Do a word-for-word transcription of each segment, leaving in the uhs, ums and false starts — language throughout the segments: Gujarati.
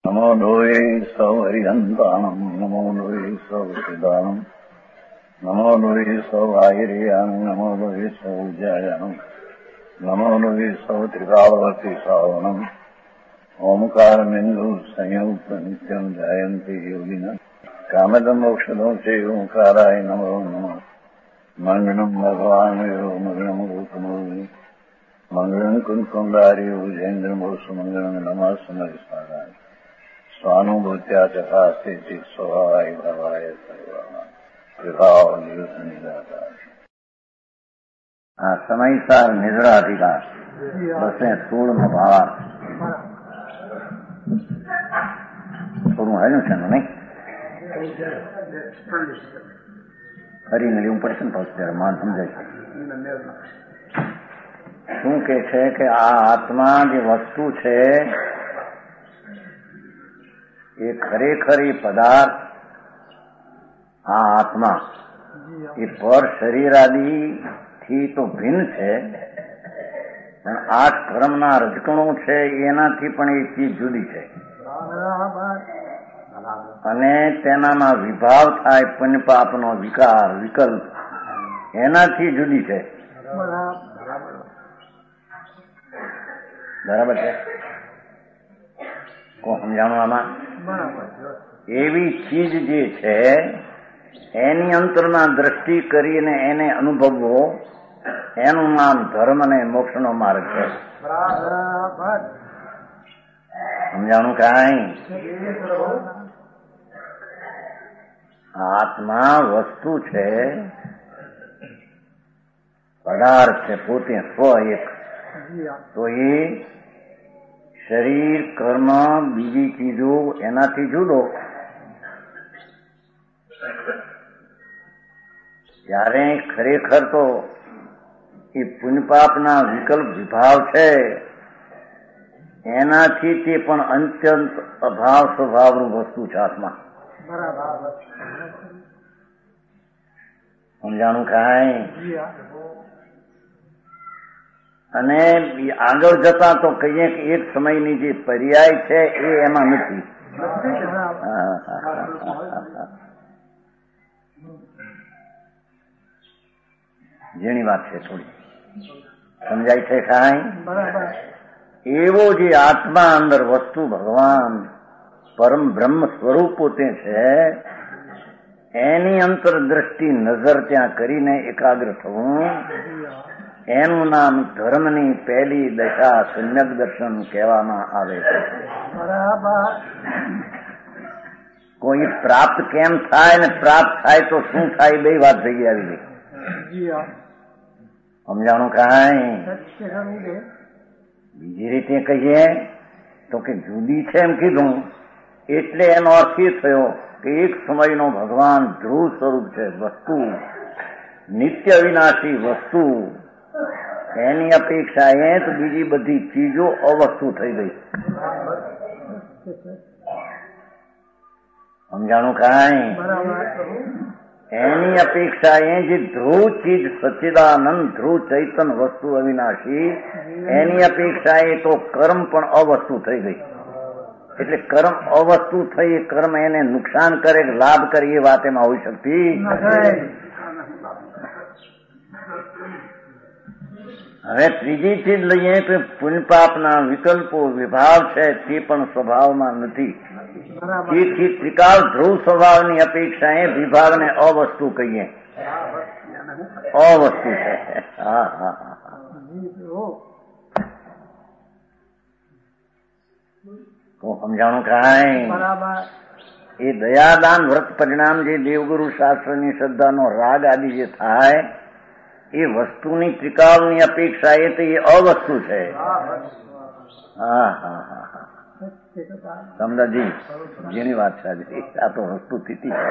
નમો લોહે સૌ હરિહંતાણમ નમો લોહે સૌ સિદાનમ નમો લોહે સૌ આયર્યાણમ નમો લોહે સૌ જયાણમ નમો લોહે સૌ ત્રિકાવતી સાવણમ ઓમકાર બિંદુ સંયુક્ત નિત્યમ જયંતિ યોગિના કામદમ મોક્ષદો છે ઓંકારાય નમો નમઃ મંગળમ ભગવાન મંગળમ રૂપમો મંગળમ કુંકુંડાર્યો જૈન્દ્રમો સુમંગળમ નમઃ સમરિસ્વારાય સ્વાનુભૂત્યા ચકાસ્તે ચિત સ્વભાવાય ભવાય સર્વમાં વિભાવ નિવૃત્ત નિરાકાર આ સમયસાર નિદ્રા અધિકાર બસે સોળ નો ભાવ થોડું હાલ્યું છે ને નહીં ફરીને લેવું પડશે ને પછી ત્યારે માન સમજાય છે. શું કે છે કે આ આત્મા જે વસ્તુ છે એ ખરેખર એ પદાર્થ આ આત્મા એ પર શરીરાદી થી તો ભિન્ન છે, પણ આ કર્મના રજકણો છે એનાથી પણ એ ચીજ જુદી છે અને તેનામાં વિભાવ થાય પુણ્યપાપનો વિકાર વિકલ્પ એનાથી જુદી છે. બરાબર છે? કોણ સમજાણું આમાં? એવી ચીજ જે છે એની અંતરના દ્રષ્ટિ કરીને એને અનુભવવો એનું નામ ધર્મ અને મોક્ષનો માર્ગ છે. સમજાણું કાંઈ? આત્મા વસ્તુ છે, પદાર્થ છે, પોતે સ્વ એક. તો એ શરીર કર્મ બીજી ચીજો એનાથી જુદો. ત્યારે ખરેખર તો એ પુણ્યપાપના વિકલ્પ વિભાવ છે એનાથી તે પણ અત્યંત અભાવ સ્વભાવનું વસ્તુ છે આત્મા. સમજાણું કાંઈ? અને આગળ જતા તો કહીએ કે એક સમયની જે પર્યાય છે એ એમાં નથી. જેની વાત છે થોડી સમજાય છે કાંઈ? એવો જે આત્મા અંદર વસ્તુ ભગવાન પરમ બ્રહ્મ સ્વરૂપ પોતે છે એની અંતરદ્રષ્ટિ નજર ત્યાં કરીને એકાગ્ર થવું એનું નામ ધર્મની પહેલી દશા સમ્યક દર્શન કહેવામાં આવે છે. કોઈ પ્રાપ્ત કેમ થાય ને પ્રાપ્ત થાય તો શું થાય બે વાત થઈ આવી ગઈ. સમજાણું કાંઈ? બીજી રીતે કહીએ તો કે જુદી છે એમ કીધું એટલે એનો અર્થ એ થયો કે એક સમયનો ભગવાન ધ્રુવ સ્વરૂપ છે વસ્તુ, નિત્ય વિનાશી વસ્તુ, એની અપેક્ષા એ તો બીજી બધી ચીજો અવસ્તુ થઈ ગઈ. સમજાણું કાંઈ? એની અપેક્ષા એ જે ધ્રુવ ચીજ સચ્ચિદાનંદ ધ્રુવ ચૈતન વસ્તુ અવિનાશી એની અપેક્ષા એ તો કર્મ પણ અવસ્તુ થઈ ગઈ. એટલે કર્મ અવસ્તુ થઈ, કર્મ એને નુકસાન કરે કે લાભ કરે એ વાત એમાં હોઈ શકતી. હવે ત્રીજી ચીજ લઈએ તો પુણ્યપાપના વિકલ્પો વિભાવ છે તે પણ સ્વભાવમાં નથી. તેથી ત્રિકાળ ધ્રુવ સ્વભાવની અપેક્ષા એ વિભાવને અવસ્તુ કહીએ. અવસ્તુ છે. હા હા હા તો સમજાણું કાંઈ? એ દયાદાન વ્રત પરિણામ જે દેવગુરુ શાસ્ત્રની શ્રદ્ધાનો રાગ આદિ જે થાય એ વસ્તુની ત્રિકાળની અપેક્ષા એ તો એ અવસ્તુ છે. હા હા હા હા સમજાજી જેની વાત છે આ તો વસ્તુ સ્થિતિ છે.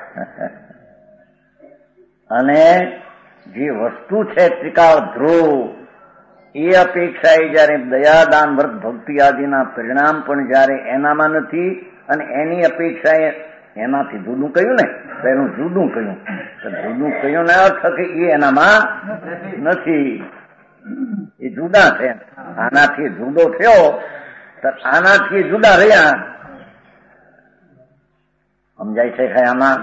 અને જે વસ્તુ છે ત્રિકાળ ધ્રુવ એ અપેક્ષા એ જયારે દયાદાન વ્રત ભક્તિ આદિના પરિણામ પણ જયારે એનામાં નથી અને એની અપેક્ષા એ એનાથી જુદું કહ્યું ને પેલું જુદું કહ્યું તો જુદું કહ્યું ને અર્થ કે એ એનામાં નથી, એ જુદા છે. આનાથી જુદો થયો તો આનાથી જુદા રહ્યા સમજાય છે આમાં?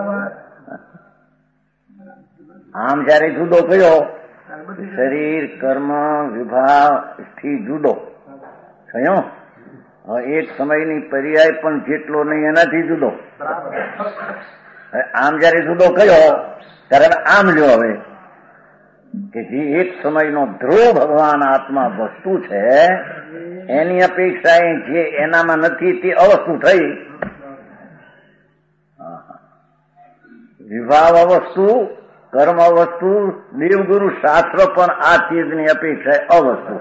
આમ જયારે જુદો કયો શરીર કર્મ વિભાગ થી જુદો થયો. હવે એક સમયની પર્યાય પણ જેટલો નહીં એનાથી જુદો. આમ જયારે જુદો કયો ત્યારે આમ લ્યો હવે કે જે એક સમયનો ધ્રુવ ભગવાન આત્મા વસ્તુ છે એની અપેક્ષાએ જે એનામાં નથી તે અવસ્તુ થઈ. વિભાવ અવસ્તુ કર્મ અવસ્તુ દેવગુરુ શાસ્ત્ર પણ આ ચીજની અપેક્ષા અવસ્તુ.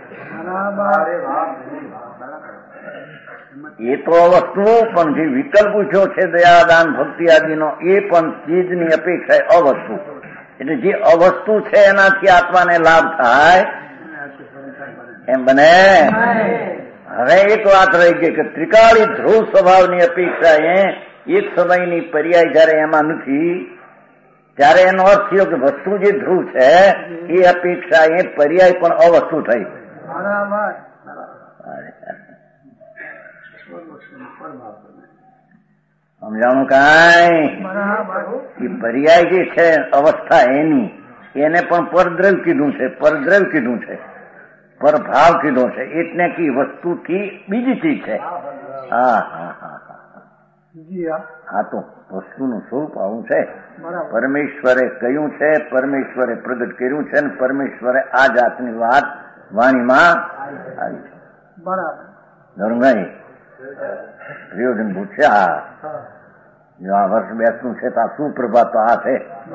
એ તો અવસ્તુ પણ જે વિકલ્પ પૂછ્યો છે દયાદાન ભક્તિ આદિનો એ પણ ચીજની અપેક્ષા અવસ્તુ. એટલે જે અવસ્તુ છે એનાથી આત્માને લાભ થાય એમ બને. હવે એક વાત રહી ગઈ કે ત્રિકાળી ધ્રુવ સ્વભાવની અપેક્ષા એ એક સમયની પર્યાય જયારે એમાં નથી ત્યારે એનો અર્થ થયો કે વસ્તુ જે ધ્રુવ છે એ અપેક્ષા એ પર્યાય પણ અવસ્તુ થઈ. સમજાણું કાંઈ? એ પર્યાય જે છે અવસ્થા એની એને પણ પરદ્રવ્ય કીધું છે, પરદ્રવ્ય કીધું છે, પરભાવ કીધો છે. એટલે કે વસ્તુથી બીજી ચીજ છે. હા હા હા હા તો વસ્તુનું સ્વરૂપ આવું છે. પરમેશ્વરે કહ્યું છે, પરમેશ્વરે પ્રગટ કર્યું છે, અને પરમેશ્વરે આ જાતની વાત વાણીમાં આવી છે. બરાબર. પ્રિયોજન પૂછે આ જો આ વર્ષ બેસનું છે તો આ સુપ્રભાત આ છે.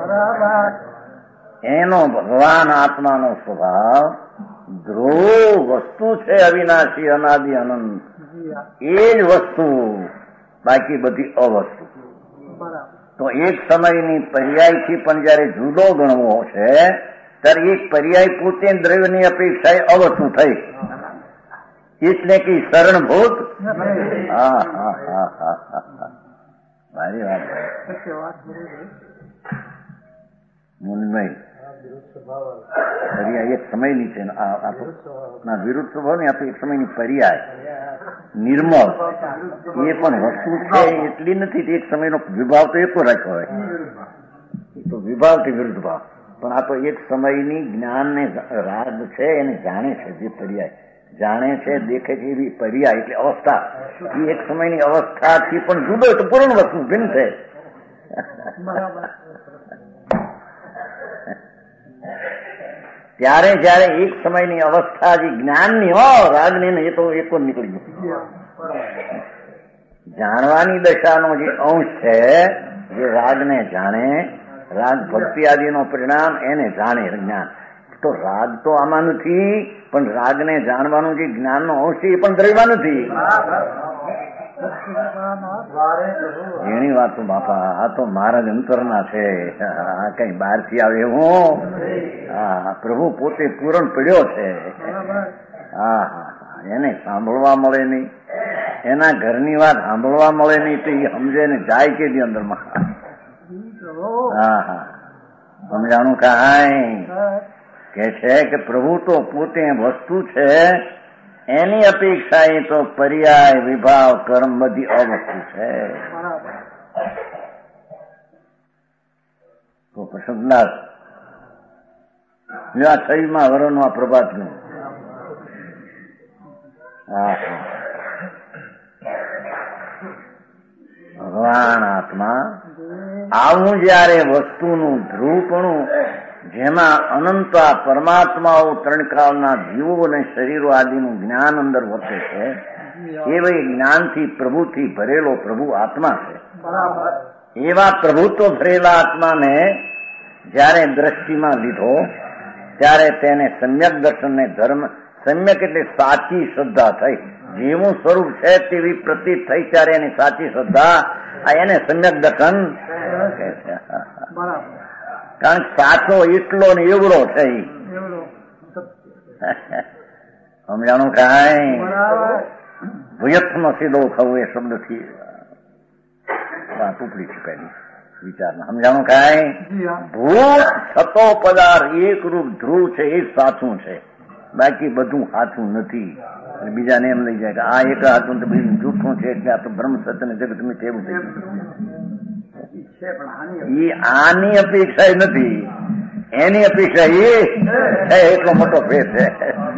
એનો ભગવાન આત્માનો સ્વભાવ ધ્રુવ વસ્તુ છે, અવિનાશી અનાદિ અનંત. એ જ વસ્તુ, બાકી બધી અવસ્તુ. તો એક સમયની પર્યાયથી પણ જયારે જુદો ગણવો છે ત્યારે એક પર્યાય પોતે દ્રવ્યની અપેક્ષાએ અવસ્તુ થઈ. એટલે કે શરણભૂત. હા હા હા હા હા મારી વાત મુનભાઈ પર્યાય એક સમયની છે ના વિરુદ્ધ સ્વભાવ ને આપણે એક સમયની પર્યાય નિર્મળ એ પણ વસ્તુ છે એટલી નથી. એક સમયનો વિભાવ તો એકો રાખ્યો હોય તો વિભાવથી વિરુદ્ધ ભાવ. પણ આ તો એક સમયની જ્ઞાનને રાગ છે એને જાણે છે. જે પર્યાય જાણે છે દેખે છે એવી પર્યાય એટલે અવસ્થા એ એક સમયની અવસ્થાથી પણ જુદો તો પૂર્ણ વસ્તુ ભિન્ન છે. ત્યારે જયારે એક સમયની અવસ્થા જે જ્ઞાનની હો રાગની ને એ તો એકો નીકળી ગયું. જાણવાની દશાનો જે અંશ છે જે રાગને જાણે, રાગ ભક્તિ આદિનો પરિણામ એને જાણે જ્ઞાન. તો રાગ તો આમાં નથી, પણ રાગને જાણવાનું જે જ્ઞાનનો અંશ છે એ પણ દ્રવ્યમાં નથી. એની વાત બાપા આ તો મહારાજ અંતરના છે. આ કઈ બહાર થી આવે હું હા પ્રભુ પોતે પૂરણ પડ્યો છે. હા હા એને સાંભળવા મળે નહીં, એના ઘરની વાત સાંભળવા મળે નહીં તો એ સમજે ને જાય કે દી અંદરમાં. હા હા સમજાણું કાંઈ કે છે કે પ્રભુ તો પોતે વસ્તુ છે, એની અપેક્ષા એ તો પર્યાય વિભાવ કર્મ બધી અવસ્તુ છે. તો પ્રસન્નાથ આ છવ્વીસમાં વરણનું આ પ્રભાતનું હા ભગવાન આત્મા આવું જયારે વસ્તુનું ધ્રુવપણું જેમાં અનંતા પરમાત્માઓ ત્રણ કાળના જીવો અને શરીરો આદિનું જ્ઞાન અંદર વર્તે છે એવા જ્ઞાનથી પ્રભુથી ભરેલો પ્રભુ આત્મા છે. એવા પ્રભુત્વ ભરેલા આત્માને જયારે દ્રષ્ટિમાં લીધો ત્યારે તેને સમ્યક દર્શનને ધર્મ સમ્યક એટલે સાચી શ્રદ્ધા થઈ. જેવું સ્વરૂપ છે તેવી પ્રતીત થઈ ત્યારે એની સાચી શ્રદ્ધા એને સમ્યક દર્શન કહે છે. કારણ કે સાચો એટલો ને એવડો છે. સમજાણું કાંઈ? ભૂયત્નો સીધો થવું એ શબ્દથી વાત ઉપડી છે પહેલી વિચારમાં. સમજાણું કાંઈ? ભૂત છતો પદાર્થ એક રૂપ ધ્રુવ છે એ સાચું છે, બાકી બધું સાચું નથી. અને બીજાને એમ લઈ જાય કે આ એક હતું તો બીજું જૂઠું છે એટલે આ તો બ્રહ્મ સત્ય ને જગત મિથ એવું થઈ ગયું. એ આની અપેક્ષા નથી, એની અપેક્ષા એ એટલો મોટો ફેર છે.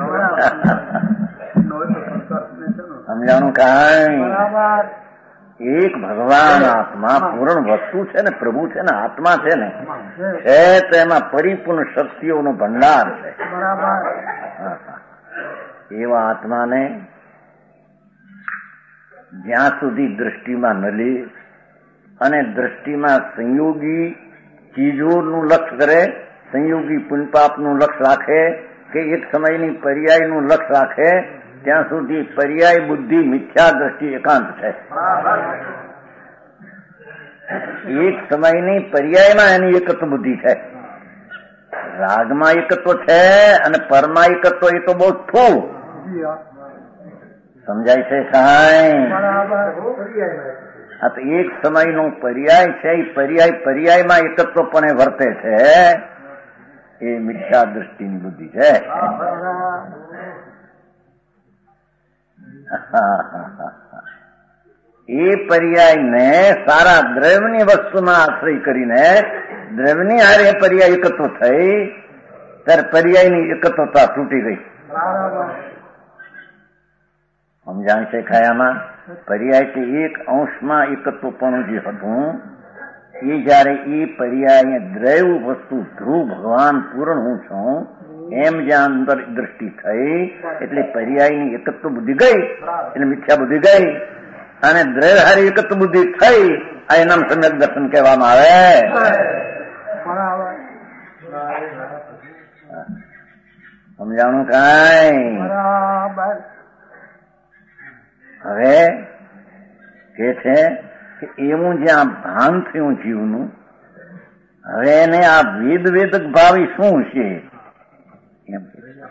સમજાણું કાંઈ? એક ભગવાન આત્મા પૂર્ણ વસ્તુ છે ને, પ્રભુ છે ને, આત્મા છે ને, છે તો એમાં પરિપૂર્ણ શક્તિઓનો ભંડાર છે. એવા આત્માને જ્યાં સુધી દ્રષ્ટિમાં ન લે અને દ્રષ્ટિમાં સંયોગી ચીજોનું લક્ષ્ય કરે, સંયોગી પુણ્યપાપનું લક્ષ્ય રાખે કે એક સમયની પર્યાયનું લક્ષ્ય રાખે, ત્યાં સુધી પર્યાય બુદ્ધિ મિથ્યા દ્રષ્ટિ એકાંત છે. એક સમયની પર્યાયમાં એની એકત્વ બુદ્ધિ છે. રાગમાં એકત્વ છે અને પરમાં એકત્વ એ તો બહુ થોડું સમજાય છે. કાંઈ આ તો એક સમયનો પર્યાય છે. એ પર્યાય પર્યાયમાં એકત્વ પણ વર્તે છે. એ મિથ્યા દ્રષ્ટિની બુદ્ધિ છે. એ પર્યાયને સારા દ્રવ્યની વસ્તુમાં આશ્રય કરીને દ્રવ્યની હારે પર્યાય એકત્વ થઈ ત્યારે પર્યાયની એકત્વતા તૂટી ગઈ. સમજાણ છે ખાયામાં? પર્યાયથી એક અંશમાં એકત્વ પણ જે હતું એ જયારે એ પર્યાય દ્રવ્ય વસ્તુ ધ્રુવ ભગવાન પૂર્ણ હું છું એમ જ્યાં અંદર દ્રષ્ટિ થઈ એટલે પર્યાયની એકત્વ બુદ્ધિ ગઈ એટલે મિથ્યા બુદ્ધિ ગઈ અને દ્રવ્ય હારી એકત્વ બુદ્ધિ થઈ. આ એનામ સમ્યક દર્શન કહેવામાં આવે. સમજાણું કાંઈ? હવે કે છે કે એવું જ્યાં ભાન થયું જીવનું, હવે એને આ વેદ વેદક ભાવી શું છે એમ.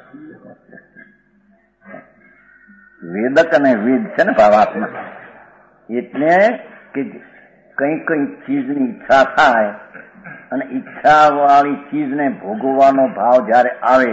વેદક અને વેદ છે ને ભાવાત્મા, એટલે કે કઈ કઈ ચીજની ઈચ્છા થાય અને ઈચ્છા વાળી ચીજને ભોગવવાનો ભાવ જયારે આવે,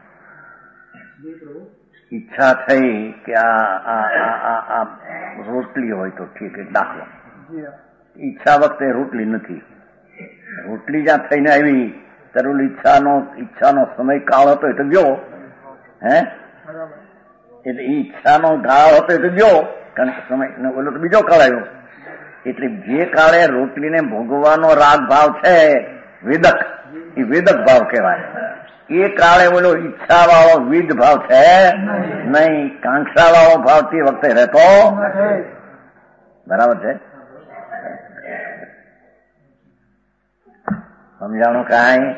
ઈચ્છા થઈ કે આ રોટલી હોય તો ઠીક, એક દાખલો, ઈચ્છા વખતે રોટલી નથી, રોટલી જ્યાં થઈને આવી ત્યારે ઈચ્છાનો ઈચ્છાનો સમય કાળ હતો એ તો ગયો. હે એટલે ઈચ્છાનો ગાળ હતો એ તો ગયો, કારણ કે સમય ઓલો તો બીજો કાળ આવ્યો. એટલે જે કાળે રોટલીને ભોગવવાનો રાગ ભાવ છે વેદક, એ વેદક ભાવ કહેવાય. એ કાળે ઓલો ઈચ્છા વાળો વિધ ભાવ છે નહીં, કાંક્ષા વાળો ભાવ તે વખતે રહેતો. બરાબર છે? સમજાણું કાંઈ?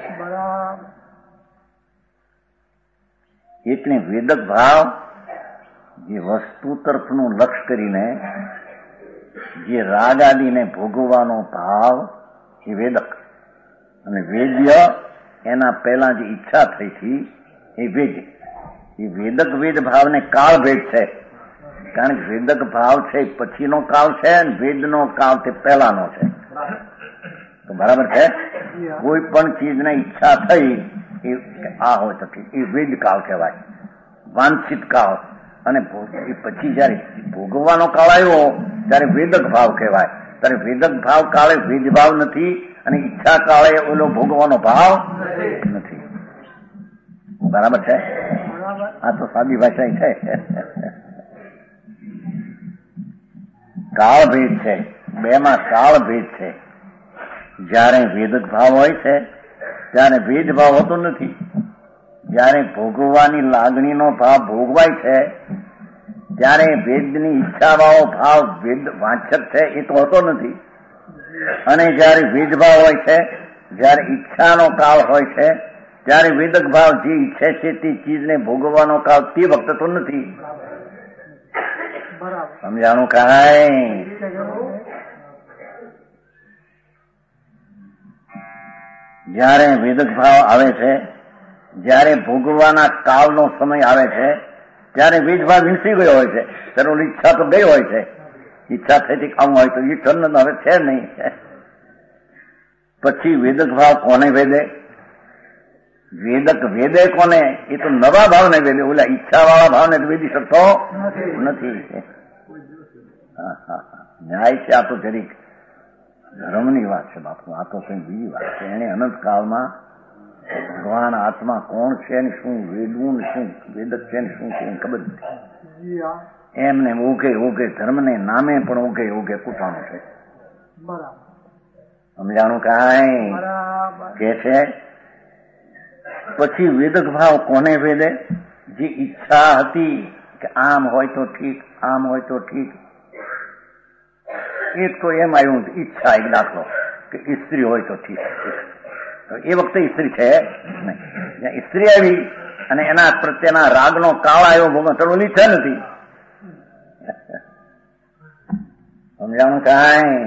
એટલે વેદક ભાવ જે વસ્તુ તરફનું લક્ષ્ય કરીને જે રાગ આદિને ભોગવવાનો ભાવ એ વેદક, અને વેદ્ય એના પહેલા જે ઈચ્છા થઈ હતી એ વેદ. એ વેદક વેદ ભાવને કાળ ભેદ છે, કારણ કે વેદક ભાવ છે પછીનો કાળ છે અને વેદનો કાળ તે પહેલાનો છે. તો બરાબર છે? કોઈ પણ ચીજને ઈચ્છા થઈ એ આ હોય તો એ વેદ કાળ કહેવાય, વાંછિત કાળ. અને એ પછી જયારે ભોગવવાનો કાળ આવ્યો ત્યારે વેદક ભાવ કહેવાય. ત્યારે વેદક ભાવ કાળે વેદ ભાવ નથી અને ઈચ્છા કાળે ઓલો ભોગવાનો ભાવ નથી. બરાબર છે? આ તો સાદી ભાષા છે. કાળ ભેદ છે, બે માં કાળ ભેદ છે. જયારે વેદક ભાવ હોય છે ત્યારે વેદ ભાવ હોતો નથી. જયારે ભોગવવાની લાગણીનો ભાવ ભોગવાય છે ત્યારે વેદની ઈચ્છા વાળો ભાવ વેદ વાંચક છે એ તો હોતો નથી. અને જયારે વેદ ભાવ હોય છે, જયારે ઈચ્છાનો કાળ હોય છે ત્યારે વેદક ભાવ જે ઈચ્છે છે તે ચીજને ભોગવવાનો કાળ તે વખતે તો નથી. સમજાણું કાંઈ? જયારે વેદક ભાવ આવે છે, જયારે ભોગવવાના કાળનો સમય આવે છે ત્યારે વેદ ભાવ વીંસી ગયો હોય છે. ત્યારે ઈચ્છા તો ગઈ હોય છે, ઈચ્છા થઈથી ખાવું હોય તો ઈચ્છા હવે છે નહીં. પછી વેદક ભાવ કોને વેદે? વેદક વેદે કોને? એ તો નવા ભાવને વેદે, ઓલા ઈચ્છા વાળા ભાવને વેદી શકતો નથી. હા હા ન્યાય છે. આ તો જરીક ધર્મની વાત છે બાપુ, આ તો કઈ બીજી વાત છે. એને અનંતકાળમાં ભગવાન આત્મા કોણ છે ને શું વેદવું ને શું વેદક છે ને શું છે એ ખબર નથી. એમને ઓકે ઓકે ધર્મને નામે પણ ઓકે ઓકે કૂટાણું છે. સમજાણું કાંઈ કે છે? પછી વેદક ભાવ કોને વેદે? જે ઈચ્છા હતી કે આમ હોય તો ઠીક, આમ હોય તો ઠીક. એક તો એમ આવ્યું ઈચ્છા, એક દાખલો કે સ્ત્રી હોય તો ઠીક. એ વખતે સ્ત્રી છે નહીં. સ્ત્રી આવી અને એના પ્રત્યેના રાગનો કાળ આવ્યો, ભોગવવાનો તરવલી ઈચ્છા નથી. સમજાણું કાંઈ?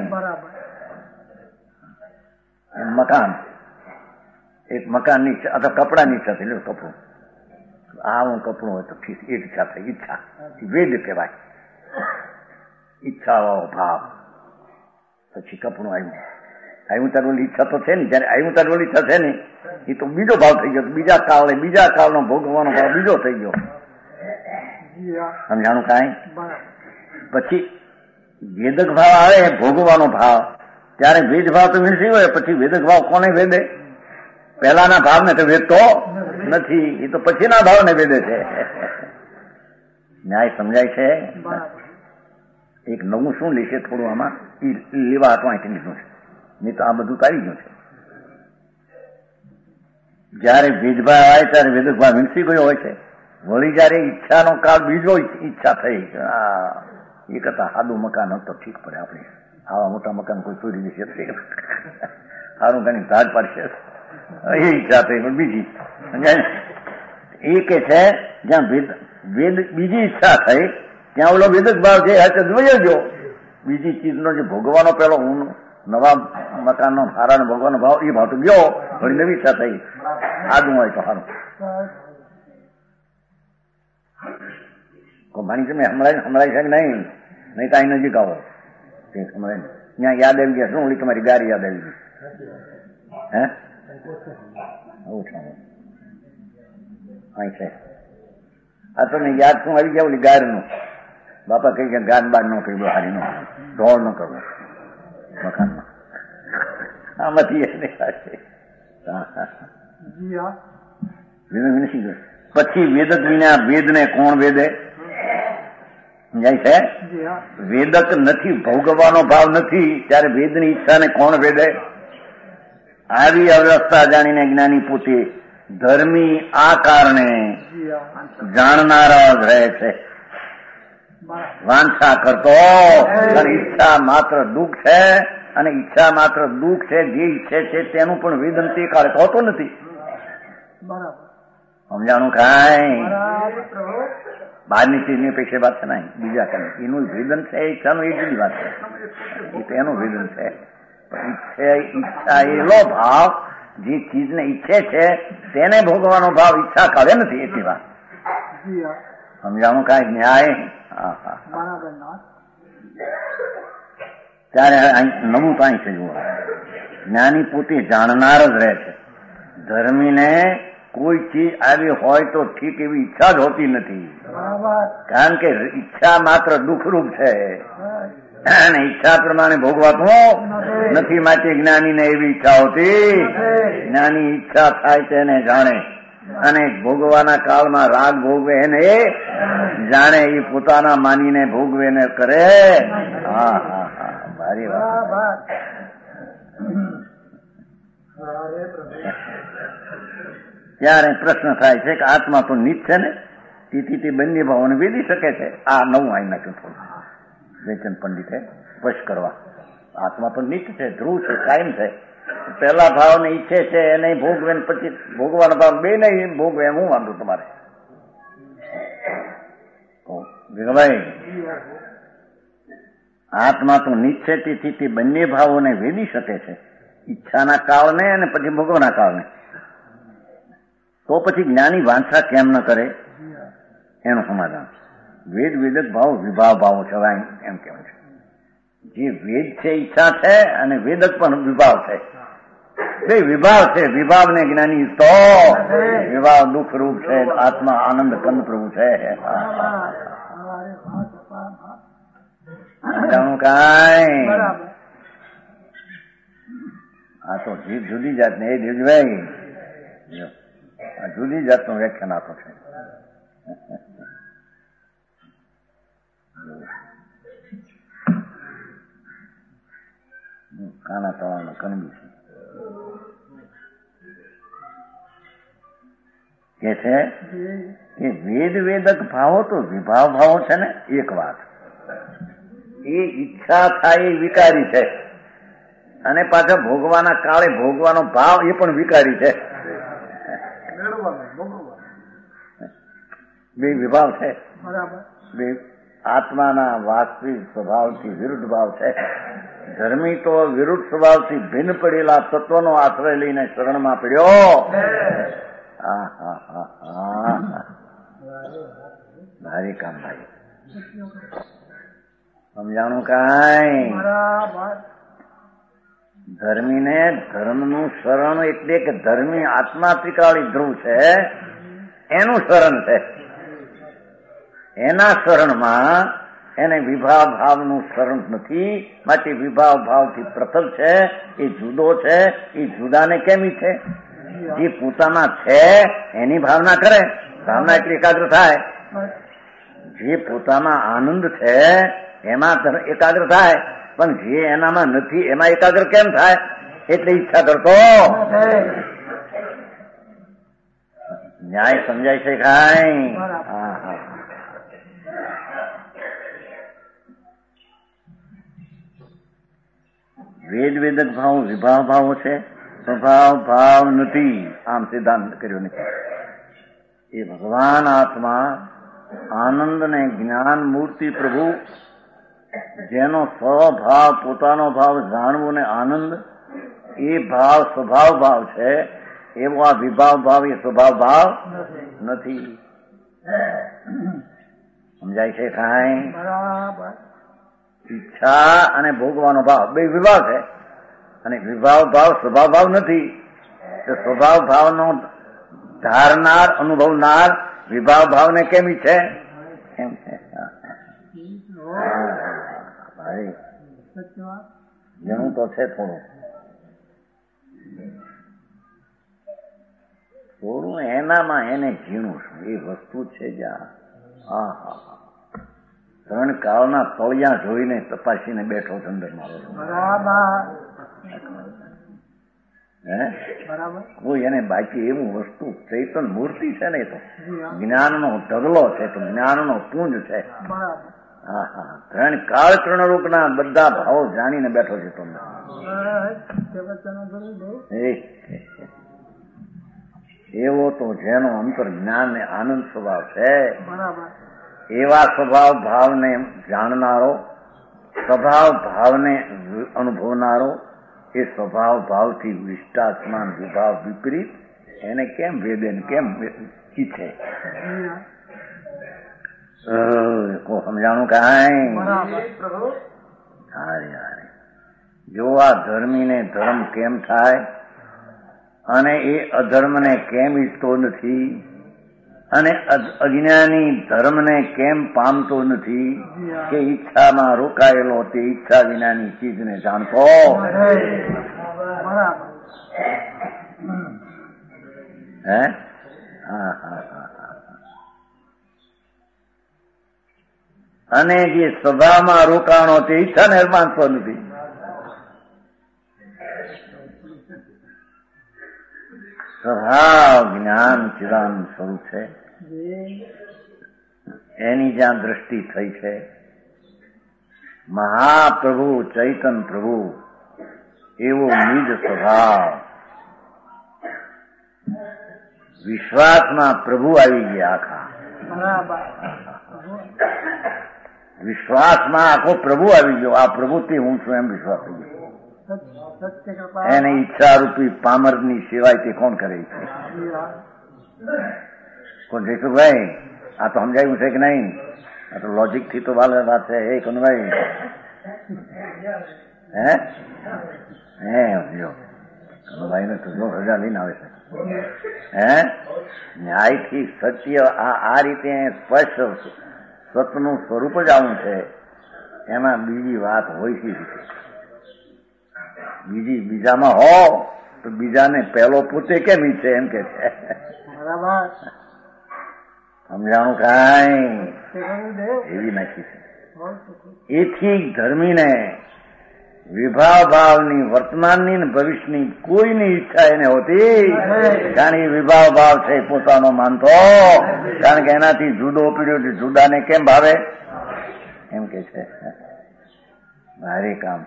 મકાન, એક મકાનની અથવા કપડાની ઈચ્છા થઈ, કપડું આવું કપડું હોય તો ઠીક, એક ઈચ્છા થઈ. ઈચ્છા વેદ કહેવાય, ઈચ્છા વાળો ભાવ. પછી કપડું આવ્યું, આવ્યું તાર ઓલી ઈચ્છા તો છે ને, જયારે આવ્યું તાર ઓલી ઈચ્છા છે ને, એ તો બીજો ભાવ થઈ ગયો. બીજા કાળે બીજા કાળનો ભોગવવાનો ભાવ બીજો થઈ ગયો. સમજાણું કાંઈ? પછી વેદક ભાવ આવે, ભોગવાનો ભાવ, ત્યારે વેદ ભાવ તો વીણસી હોય. પછી વેદક ભાવ કોને વેદે? પહેલાના ભાવને તો વેદતો નથી, એ તો પછીના ભાવને વેદે છે. ન્યાય સમજાય છે? એક નવું શું લેશે થોડું આમાં, એ લેવા હતું અહીંથી લીધું છે, નહીં તો આ બધું કાઢી ગયું છે. જયારે વેદભાવ આવે ત્યારે વેદક ભાવ વીણસી ગયો હોય છે. વળી જયારે ઈચ્છાનો કાળ બીજો ઈચ્છા થઈ, એ કરતા સાદું મકાન હોત તો ઠીક પડે. આપણે આવા મોટા મકાન કોઈ ચોરી દેશે, સારું ઘણી ધાજ પાડશે, એ ઈચ્છા થઈ. પણ બીજી એ કે છે જ્યાં વેદ વેદ બીજી ઈચ્છા થઈ ત્યાં ઓલો વેદક ભાવ છે જોઈ ગયો. બીજી ચીજનો જે ભોગવાનો પેલો હું નવા મકાનનો સારા ભોગવાનો ભાવ, એ ભાવ તો ગયો. વળી નવી ઈચ્છા થઈ, આદું હોય તો સારું. માની તમે હમણાં હમણાં છે નહીં, નહીં તો અહીં નજીક આવો હમણાં ત્યાં યાદ આવી ગયા. શું ઓલી તમારી ગાડી યાદ આવી ગઈ? હે અહીં છે. આ તો મેં યાદ શું આવી ગયા ઓલી ગાયનું. બાપા કઈ કે ગાદ બાદ ન કરી, બહારી નો ઢોળ ન કરવો મકાનમાં. આમાંથી પછી વેદક વિના વેદને કોણ વેદે? સમજાય છે? વેદક નથી, ભોગવવાનો ભાવ નથી, ત્યારે વેદની ઈચ્છાને કોણ વેદે? આવી અવસ્થા જાણીને જ્ઞાની પોતે ધર્મી આ કારણે જાણનારા જ રહે છે. વાંછા કરતો ઈચ્છા માત્ર દુઃખ છે, અને ઈચ્છા માત્ર દુઃખ છે. જે ઈચ્છે છે તેનું પણ વેદન તે કાળે હોતો નથી. સમજાણું કાંઈ? બહારની ચીજની અપેક્ષા વાત છે નહીં, બીજા કઈ એનું વેદન છે. ઈચ્છાનું એ જુદી વાત છે, એ તો એનું વેદન છે. ઈચ્છા એલો ભાવ જે ચીજને ઈચ્છે છે તેને ભોગવાનો ભાવ ઈચ્છા કાઢે નથી, એટલી વાત. સમજાણું કાંઈ? ન્યાય? હા હા. ત્યારે નવું કાંઈ છે જુઓ, જ્ઞાની પોતે જાણનાર જ રહે છે. ધર્મીને કોઈ ચીજ આવી હોય તો ઠીક એવી ઈચ્છા જ હોતી નથી, કારણ કે ઈચ્છા માત્ર દુઃખરૂપ છે અને ઈચ્છા પ્રમાણે ભોગવાતું નથી. માટે જ્ઞાનીને એવી ઈચ્છા હોતી. જ્ઞાની ઈચ્છા થાય તેને જાણે, અને ભોગવાના કાળમાં રાગ ભોગવે એને જાણે. એ પોતાના માનીને ભોગવે ને કરે. હા હા હા, ભારી વાત. ત્યારે પ્રશ્ન થાય છે કે આત્મા તો નિત છે ને, તેથી તે બંને ભાવોને વેદી શકે છે. આ નવું આવી નાખ્યું થોડું વેચન પંડિતે સ્પષ્ટ કરવા. આત્મા તો નિત છે, ધ્રુવ છે, કાયમ છે. પહેલા ભાવને ઈચ્છે છે એને ભોગવે, પછી ભોગવાનો ભાવ બે નહીં ભોગવે. હું વાંધો તમારે? ભાઈ આત્મા તો નિત છે, તેથી તે બંને ભાવોને વેદી શકે છે, ઈચ્છાના કાળને અને પછી ભોગવાના કાળને. તો પછી જ્ઞાની વાંછા કેમ ન કરે? એનું સમાધાન વેદ વેદક ભાવ વિભાવ ભાવો છે એમ કહેવાય છે. જે વેદ છે ઈચ્છા છે, અને વેદક પણ વિભાવ છે. બે વિભાવ છે. વિભાવ ને જ્ઞાની તો વિભાવ દુઃખ રૂપ છે, આત્મા આનંદ કંદ પ્રભુ છે. જાણું કાંઈ આ તો જીભ જુદી જાત ને એ દીવભાઈ આ જુદી જાતનું વ્યાખ્યાન આપો છે. કાના તળાવનો કનબી છે કે છે કે વેદ વેદક ભાવો તો વિભાવ ભાવો છે ને. એક વાત એ ઈચ્છા થાય એ વિકારી છે, અને પાછા ભોગવાના કાળે ભોગવાનો ભાવ એ પણ વિકારી છે. બે વિભાવ છે. બે આત્માના વાસ્તવિક સ્વભાવથી વિરુદ્ધ ભાવ છે. ધર્મી તો વિરુદ્ધ સ્વભાવથી ભિન્ન પડેલા તત્વનો આશ્રય લઈને શરણમાં પડ્યો. હા હા હા હા ભારી કામ ભાઈ સમજાણું કાંઈ. ધર્મીને ધર્મનું શરણ એટલે કે ધર્મી આત્મા ત્રિકાળી ધ્રુવ છે એનું શરણ છે. એના શરણમાં એને વિભાવ ભાવનું શરણ નથી. માટે વિભાવ ભાવથી પ્રથમ છે, એ જુદો છે. એ જુદાને કેમી છે? જે પોતાના છે એની ભાવના કરે, ભાવના એટલે એકાગ્ર થાય. જે પોતાના આનંદ છે એમાં એકાગ્ર થાય, પણ જે એનામાં નથી એમાં એકાગ્ર કેમ થાય? એટલે ઈચ્છા કરતો. ન્યાય સમજાય છે કાંઈ? હા હા વેદ વેદક ભાવ વિભાવ ભાવો છે, સ્વભાવ ભાવ નથી. આમ સિદ્ધાંત કર્યો નથી. એ ભગવાન આત્મા આનંદ ને જ્ઞાન મૂર્તિ પ્રભુ જેનો સ્વભાવ પોતાનો ભાવ જાણવો ને આનંદ એ ભાવ સ્વભાવ ભાવ છે. એવો આ વિભાવ ભાવ એ સ્વભાવ ભાવ નથી. સમજાય છે કાંઈ? ઈચ્છા અને ભોગવાનો ભાવ બે વિભાવ છે, અને વિભાવ ભાવ સ્વભાવ ભાવ નથી. તો સ્વભાવ ભાવનો ધારનાર અનુભવનાર વિભાવ ભાવને કેમ છે? એમ છે. ભાઈ ઘણું તો છે, થોડું થોડું એનામાં એને ઝીણું છું એ વસ્તુ છે. જ્યાં હા હા હા ત્રણ કાળના તળિયા જોઈને તપાસીને બેઠો છે અંદર મારો. હે કોઈ એને બાકી એવું વસ્તુ ચૈતન મૂર્તિ છે ને, તો જ્ઞાનનો ઢગલો છે, તો જ્ઞાનનો પુંજ છે. હા હા ત્રણ કાળ ત્રણરૂપના બધા ભાવો જાણીને બેઠો છે તમને. એવો તો જેનો અંતર જ્ઞાન ને આનંદ સ્વભાવ છે, એવા સ્વભાવ ભાવને જાણનારો, સ્વભાવ ભાવને અનુભવનારો, એ સ્વભાવ ભાવથી વિષ્ટાસમાન વિભાવ વિપરીત એને કેમ વેદન કેમ ઈચ્છે? સમજાણું કાંઈ? હારે હારે જો આ ધર્મીને ધર્મ કેમ થાય અને એ અધર્મને કેમ ઈચ્છતો નથી, અને અજ્ઞાની ધર્મને કેમ પામતો નથી કે ઈચ્છામાં રોકાયેલો તે ઈચ્છા વિનાની ચીજને જાણતો. હે હા હા હા અને જે સ્વભાવમાં રોકાણો તે ઈચ્છાને માનતો નથી. સ્વભાવ જ્ઞાન ચિદાનંદ સ્વરૂપ છે, એની જ્યાં દ્રષ્ટિ થઈ છે. મહાપ્રભુ ચૈતન પ્રભુ એવો નિજ સ્વભાવ વિશ્વાસમાં પ્રભુ આવી ગયા. આખા વિશ્વાસમાં આખો પ્રભુ આવી ગયો. આ પ્રભુથી હું છું એમ વિશ્વાસ થઈ ગયો. એને ઈચ્છા રૂપી પામર ની સિવાય તે કોણ કરે છે? કોણ જયસુભાઈ આ તો સમજાયું છે કે નહીં? આ તો લોજિક થી તો વાત છે. એ કનુભાઈ હે હે જો કનુભાઈ ને તો જો રજા લઈને આવે છે. હે ન્યાયથી સત્ય આ આ રીતે સ્પષ્ટ સતનું સ્વરૂપ જ આવું છે. એમાં બીજી વાત હોય છે રીતે બીજી બીજામાં હો તો બીજાને પહેલો પોતે કેમ ઈચ્છે એમ કે છે. બરાબર સમજાણું કાંઈ એવી નાખી છે. એથી ધર્મીને વિભાવ ભાવની વર્તમાનની ને ભવિષ્યની કોઈની ઈચ્છા એને હોતી કારણ કે વિભાવ ભાવ છે પોતાનો માનતો, કારણ કે એનાથી જુદો પીડ્યો જુદાને કેમ ભાવે એમ કે છે. ભારે કામ.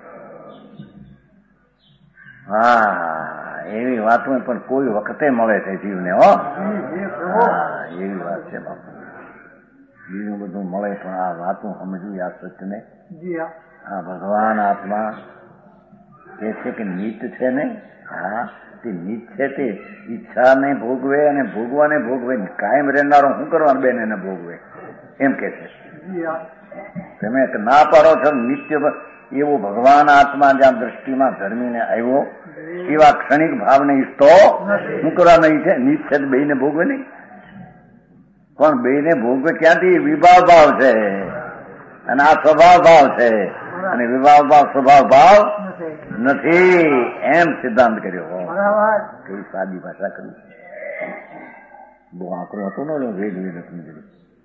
હા એવી વાતો પણ કોઈ વખતે મળે છે જીવને. હો હા એવી વાત છે બાપુ. બીજું બધું મળે પણ આ વાતો સમજવી આ સત્યને. હા ભગવાન આત્મા કે છે કે નીત છે ને, હા તે નીત છે તે ઈચ્છાને ભોગવે અને ભોગવાને ભોગવે કાયમ રહેનારો શું કરવાનું બેન એને ભોગવે એમ કે છે. તમે ના પાડો છો નિત્ય એવો ભગવાન આત્મા જ્યાં દ્રષ્ટિમાં ધર્મીને આવ્યો એવા ક્ષણિક ભાવને ઈચ્છતો શું કરવા નહીં છે. નીત છે બે ને ભોગવે નહીં પણ બે ને ભોગવે ક્યાંથી? વિભાવ ભાવ છે અને આ સ્વભાવ ભાવ છે અને વિભાવ ભાવ સ્વભાવ ભાવ નથી એમ સિદ્ધાંત કર્યો. કઈ સાદી ભાષા કરી બહુ આંકડો હતો ને વેદ વેદ સમજેલું.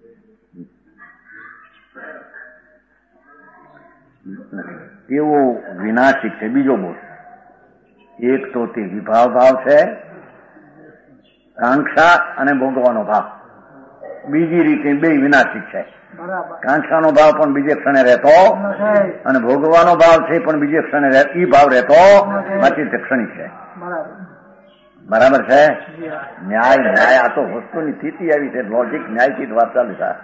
તેવો વિનાશિક છે. બીજો બોલ એક તો તે વિભાવ ભાવ છે કાંક્ષા અને ભોગવાનો ભાવ. બીજી રીતે બે વિનાશિક છે. કાંક્ષાનો ભાવ પણ બીજે ક્ષણે રહેતો અને ભોગવાનો ભાવ છે પણ બીજે ક્ષણે ઈ ભાવ રહેતો બાકી તે ક્ષણિક છે. બરાબર છે. ન્યાય ન્યાય આ તો વસ્તુની સ્થિતિ આવી છે. લોજિક ન્યાયથી જ વાત ચાલુ છે.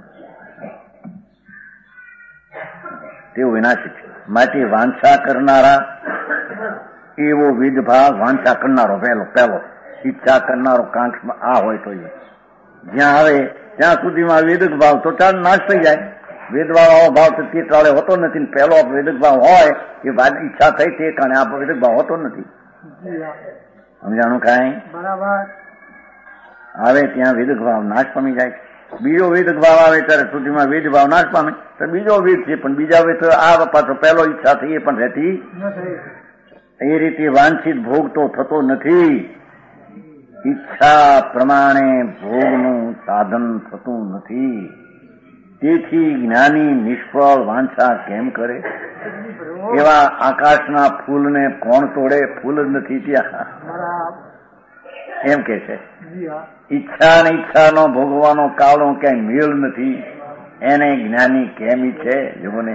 તેવું વિનાશિક છે. માટે વાંછા કરનારા એવો વિદભાવ વાંછા કરનારો પહેલો પહેલો ઈચ્છા કરનારો કાંક્ષમાં આ હોય તો જ્યાં આવે ત્યાં સુધીમાં વેદક ભાવ તો ચાલ નાશ થઈ જાય. વેદભાવ આવો ભાવ તો તે ચાલે હોતો નથી. પહેલો વેદક ભાવ હોય એ ઈચ્છા થઈ તે કારણે આ વેદક ભાવ હોતો નથી. સમજાણું કાંઈ? બરાબર. આવે ત્યાં વેદક ભાવ નાશ પામી જાય. બીજો વેદક ભાવ આવે ત્યારે સુધીમાં વેદ ભાવ નાશ પામે તો બીજો વેદ છે પણ બીજા વેદ આ પાછો પહેલો ઈચ્છા થઈ એ પણ રહેતી. એ રીતે વાંછિત ભોગ તો થતો નથી. ઈચ્છા પ્રમાણે ભોગનું સાધન થતું નથી. તેથી જ્ઞાની નિષ્ફળ વાંછા કેમ કરે? એવા આકાશના ફૂલને કોણ તોડે? ફૂલ જ નથી ત્યાં એમ કે છે. ઈચ્છા ને ઈચ્છાનો ભોગવાનો કાળનો ક્યાંય મેળ નથી. એને જ્ઞાની કેમ ઈચ્છે? જોને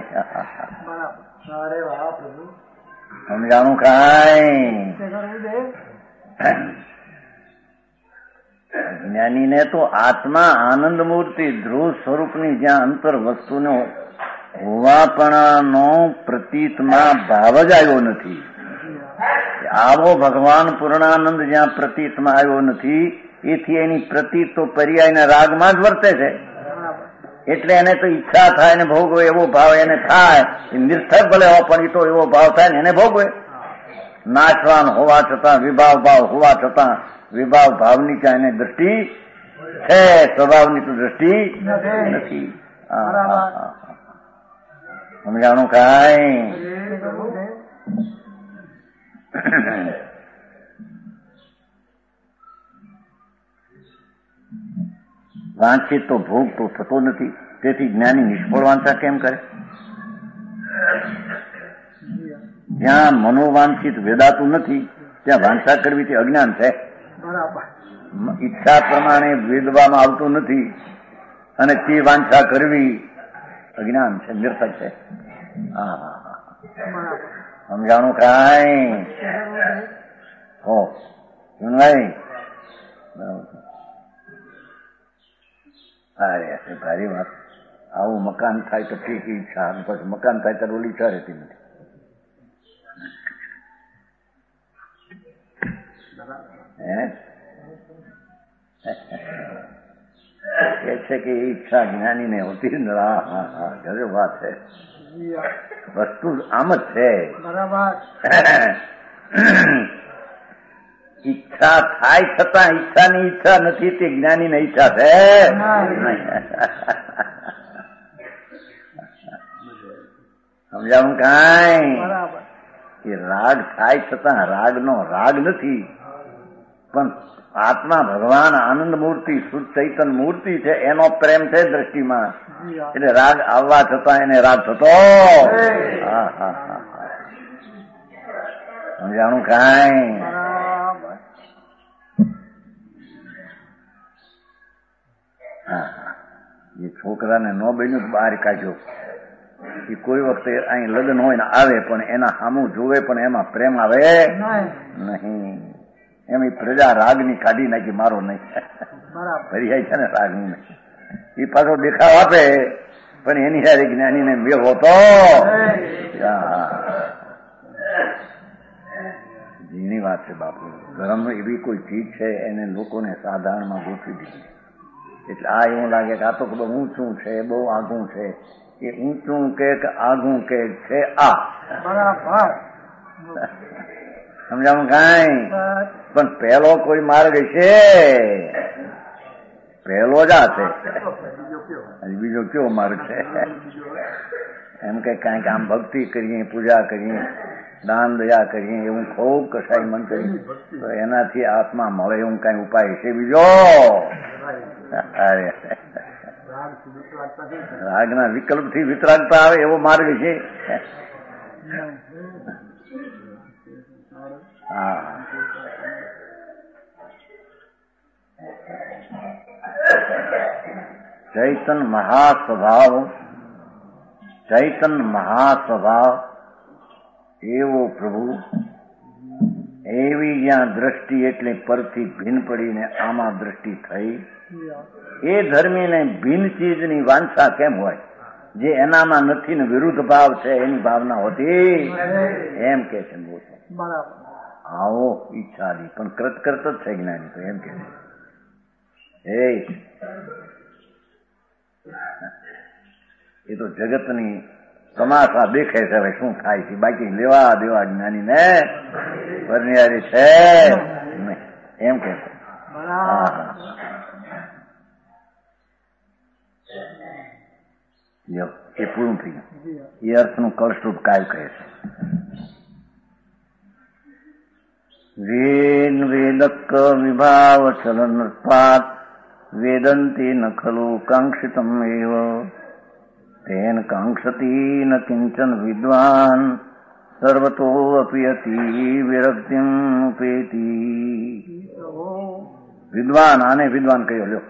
સમજાણું કાંઈ? જ્ઞાનીને તો આત્મા આનંદ મૂર્તિ ધ્રુવ સ્વરૂપની જ્યાં અંતર વસ્તુનો હોવાપણાનો પ્રતીતમાં ભાવ જ આવ્યો નથી. આવો ભગવાન પૂર્ણાનંદ જ્યાં પ્રતીતમાં આવ્યો નથી એથી એની પ્રતીત તો પર્યાયના રાગમાં જ વર્તે છે. એટલે એને તો ઈચ્છા થાય ને ભોગવે એવો ભાવ એને થાય. નિર્થક ભલે હો પણ એ તો એવો ભાવ થાય ને એને ભોગવે. નાશવાન હોવા છતાં વિભાવ ભાવ હોવા છતાં વિભાવ ભાવની ક્યાં એને દ્રષ્ટિ છે, સ્વભાવની તો દ્રષ્ટિ નથી. સમજાણું કાંઈ? વાંછિત તો ભોગ તો થતો નથી. તેથી જ્ઞાની નિષ્ફળ વાંછા કેમ કરે? જ્યાં મનોવાંછિત વેદાતું નથી ત્યાં વાંછા કરવી તે અજ્ઞાન છે. ઈચ્છા પ્રમાણે વેદવામાં આવતું નથી અને તે વાંછા કરવી અજ્ઞાન છે, નિર્થક છે. હા સમજાણું કાંઈ? હો ભાઈ અરે ભારી વાત. આવું મકાન થાય તો ઠીક ઈચ્છા, પછી મકાન થાય ત્યારે ઓલી ઈચ્છા રહેતી નથી. હે છે કે ઈચ્છા જ્ઞાની ને હોતી ને. હા હા હા ગજબ વાત છે. વસ્તુ આમ જ છે. ઈચ્છા થાય છતાં ઈચ્છાની ઈચ્છા નથી તે જ્ઞાનીની ઈચ્છા છે. સમજાવું કાંઈ? કે રાગ થાય છતાં રાગનો રાગ નથી, પણ આત્મા ભગવાન આનંદ મૂર્તિ શુદ્ધ ચૈતન મૂર્તિ છે, એનો પ્રેમ છે દ્રષ્ટિમાં, એટલે રાગ આવવા છતાં એને રાગ થતો. હા હા હા સમજાણું કાંઈ? હા એ છોકરાને ન બન્યું બહાર કાઢ્યો, એ કોઈ વખતે અહીં લગ્ન હોય ને આવે પણ એના સામું જોવે પણ એમાં પ્રેમ આવે નહીં. એમ પ્રજા રાગની કાઢી નાખી, મારો નહીં ભરી છે ને રાગનું નહીં. એ પાછો દેખાવ આપે પણ એની હારે જ્ઞાનીને મેળ હોતો. જેની વાત છે બાપુ, ધર્મ એવી કોઈ ચીજ છે એને લોકોને સાધારણમાં ગોઠવી દીધી. એટલે આ એવું લાગે કે આ તો બહુ ઊંચું છે, બહુ આઘું છે. એ ઊંચું કે આઘું કે છે આ સમજાવું કાંઈ? પણ પહેલો કોઈ માર્ગ છે, પહેલો જ આ છે. બીજો કયો માર્ગ છે? એમ કે કાંઈક આમ ભક્તિ કરીએ, પૂજા કરીએ, દાન દયા કરીએ, એવું ખૂબ કસાઈ મન કરીએ તો એનાથી આત્મા મળે એવું કઈ ઉપાય છે બીજો? રાગના વિકલ્પથી વિતરાગતા આવે એવો માર્ગ છે? હા ચૈતન મહાસ્વભાવ, ચૈતન મહાસ્વભાવ એવો પ્રભુ, એવી જ્યાં દ્રષ્ટિ એટલે પરથી ભિન્ન પડીને આમાં દ્રષ્ટિ થઈ. એ ધર્મીને ભિન્ન ચીજની વાંછા કેમ હોય? જે એનામાં નથી ને વિરુદ્ધ ભાવ છે એની ભાવના હોતી, એમ કે છે. આવો ઈચ્છાની પણ કૃત કરત જ છે જ્ઞાની, તો એમ કે છે એ તો જગતની તમાશા દેખે છે, હવે શું થાય છે, બાકી લેવા દેવા જ્ઞાની ને પરનિયારી છે એમ કે છે. એ પૂરું થઈ ગયું. એ અર્થનું કળસ્વરૂપ કાય કહે છે. વેદ વેદક વિભાવ ચલનત્વાત વેદંતી ન ખલુ કાંક્ષિતમ એવ તેન કાંક્ષતી ન કિંચન વિદ્વાન સર્વતો અપી અતિ વિરક્તિમ ઉપેતી. વિદ્વાન, આને વિદ્વાન કહ્યો. લ્યો,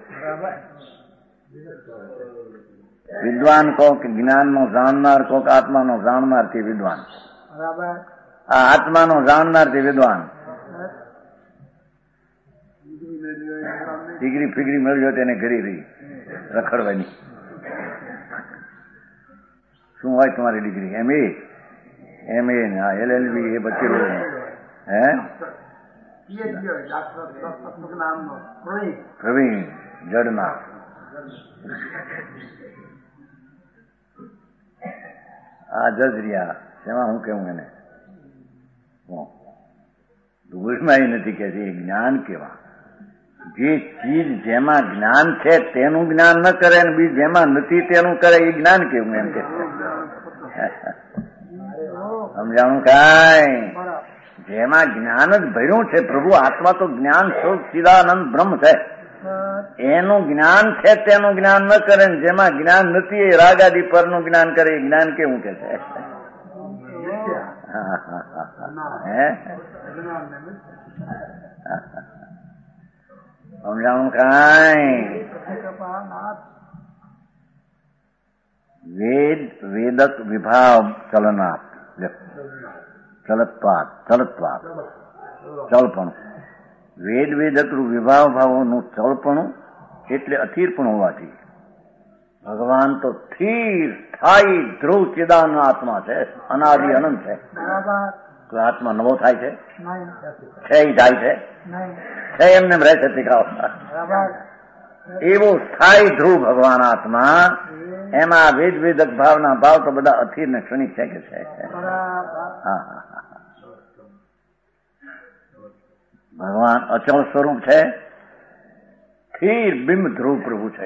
વિદ્વાન કહો કે જ્ઞાનનો જાણનાર કહો કે આત્માનો જાણનાર તે વિદ્વાન. આ આત્માનો જાણનાર તે વિદ્વાન. ડિગ્રી ફિગ્રી મેળવ્યો તેને ઘરે રહી રખડવાની. શું હોય તમારી ડિગ્રી? M A M A L L B એ બચેલો હે પ્રવીણ જડના આ જજ રહ્યા. શેમાં હું કેવું એને? દુર્ગમાં નથી કે છે જ્ઞાન કેવા? જે ચીજ જેમાં જ્ઞાન છે તેનું જ્ઞાન ન કરે અને બીજ જેમાં નથી તેનું કરે એ જ્ઞાન કેવું? એમ કે સમજાણું કાંઈ? જેમાં જ્ઞાન જ ભર્યું છે પ્રભુ આત્મા તો જ્ઞાન સ્વરૂપ ચિદાનંદ બ્રહ્મ છે, એનું જ્ઞાન છે તેનું જ્ઞાન ન કરે, જેમાં જ્ઞાન નથી એ રાગાદી પરનું જ્ઞાન કરે એ જ્ઞાન કેવું કે છે? હે સમજાણું કાંઈ? વેદ વેદક વિભાવ ચલનાથ ચલત્વાત ચલત્વાત ચલપણું. વેદ વેદકનું વિભાવ ભાવોનું ચલપણું એટલે અથીરપણ હોવાથી ભગવાન તો સ્થિર સ્થાયી ધ્રુવ ચિદાન આત્મા છે, અનાદિ અનંત છે. તો આત્મા નવો થાય છે? છે એ જાય છે? છે એમને રહે છે ટીકાવ. એવો સ્થાયી ધ્રુવ ભગવાન આત્મા, એમાં વેદ વેદક ભાવના ભાવ તો બધા અથીર ને ક્ષણિક છે કે છે? હા હા હા ભગવાન અચળ સ્વરૂપ છે, સ્થિર બિંબ ધ્રુવ પ્રભુ છે.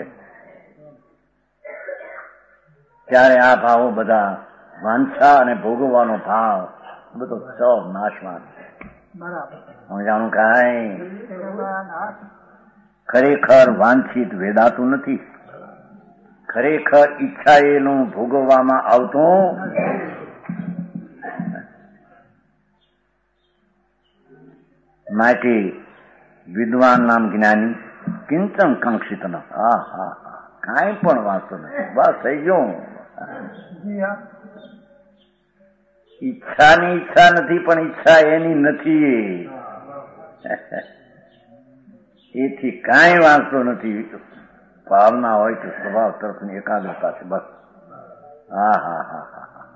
ત્યારે આ ભાવો બધા વાંછા અને ભોગવવાનો ભાવ બધો સૌ નાશવાન છે. હું જાણું કાંઈ ખરેખર વાંછિત વેદાતું નથી, ખરેખર ઈચ્છા એનું ભોગવવામાં આવતું. માટે વિદ્વાન નામ જ્ઞાની કિંચન કંક્ષિત ન. હા હા હા કાંઈ પણ વાંચતો નથી, બસ થઈ ગયું. ઈચ્છાની ઈચ્છા નથી, પણ ઈચ્છા એની નથી, એથી કાંઈ વાંચતો નથી. ભાવના હોય તો સ્વભાવ તરફની એકાગ્રતા છે, બસ. હા હા હા હા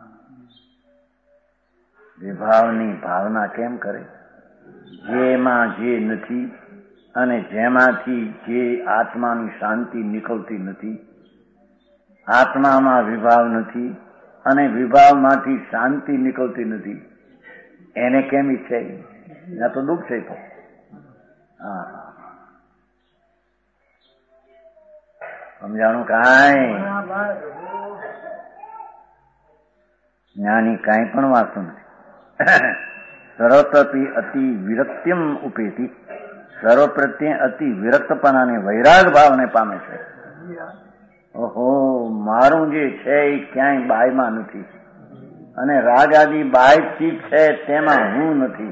વિભાવની ભાવના કેમ કરે? જેમાં જે નથી અને જેમાંથી જે આત્માની શાંતિ નીકળતી નથી, આત્મામાં વિભાવ નથી અને વિભાવમાંથી શાંતિ નીકળતી નથી, એને કેમ ઈચ્છે? ત્યાં તો દુઃખ છે. તો હા સમજાણું કાંઈ? જ્ઞાની કાંઈ પણ વાંચતું નથી. સર્વપ્રતિ અતિ વિરક્તિમ ઉપેતી, સર્વ પ્રત્યે અતિ વિરક્તપણાને વૈરાગ ભાવને પામે છે. ઓહો, મારું જે છે એ ક્યાંય બાયમાં નથી, અને રાગ આદિ બાય ચીજ છે તેમાં હું નથી.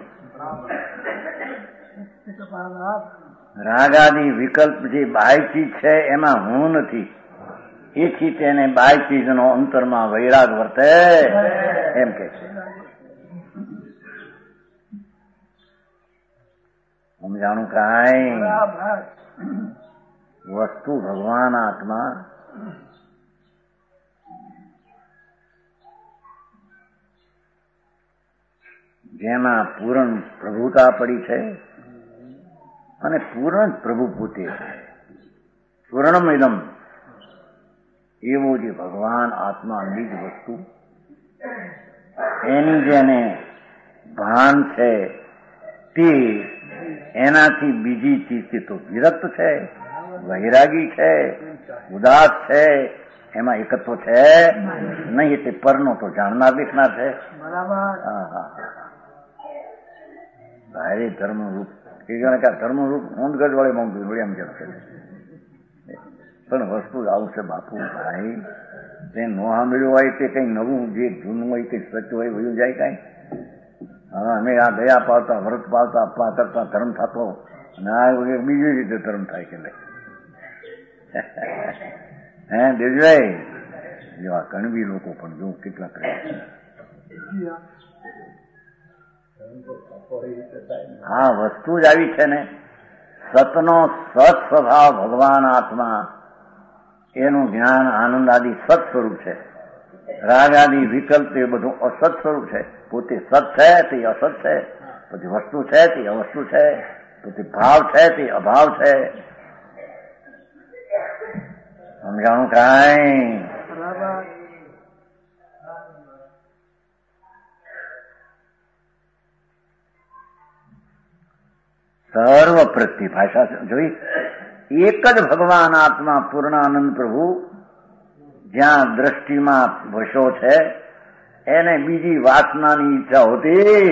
રાગ આદિ વિકલ્પ જે બાય ચીજ છે એમાં હું નથી. એથી તેને બાય ચીજનો અંતરમાં વૈરાગ વર્તે એમ કે છે. સમજાણું કાંઈ? વસ્તુ ભગવાન આત્મા જેમાં પૂર્ણ પ્રભુતા પડી છે અને પૂર્ણ પ્રભુ પોતે છે. પૂર્ણમિદમ એવો જે ભગવાન આત્મા નિજ વસ્તુ, એની જેને ભાન છે તે એનાથી બીજી ચીજથી તો વિરક્ત છે, વૈરાગી છે, ઉદાસ છે, એમાં એકત્વ છે નહીં. એટલે પરનો તો જાણનાર દેખનાર છે. હા હા ભારે ધર્મ રૂપ એ જાણે કે ધર્મ રૂપ ઊંધ ગજ વડે માંગતું વડે એમ જેમ છે. પણ વસ્તુ આવું છે બાપુ ભાઈ, તે નો સાંભળ્યું હોય તે કઈ નવું, જે જૂનું હોય તે સચ હોય વયું જાય કઈ. હવે અમે આ દયા પાડતા, વ્રત પાડતા, આપવા કરતા ધર્મ થતો, અને આ બીજી રીતે ધર્મ થાય કે નહીં? હે દેવભાઈ, જેવા કણબી લોકો પણ જો કેટલા કરે. હા વસ્તુ જ આવી છે ને, સતનો સત સ્વભાવ ભગવાન આત્મા, એનું જ્ઞાન આનંદ આદિ સત સ્વરૂપ છે. રાગ આદિ વિકલ્પ એ બધું અસત સ્વરૂપ છે. પોતે સત છે તે અસત છે, પછી વસ્તુ છે તે અવસ્તુ છે, પછી ભાવ છે તે અભાવ છે. સમજાણું કાંઈ? સર્વ પ્રત્યે ભાષા જોઈ, એક જ ભગવાન આત્મા પૂર્ણાનંદ પ્રભુ જ્યાં દ્રષ્ટિમાં વશો છે, એને બીજી વાસનાની ઈચ્છા હોતી.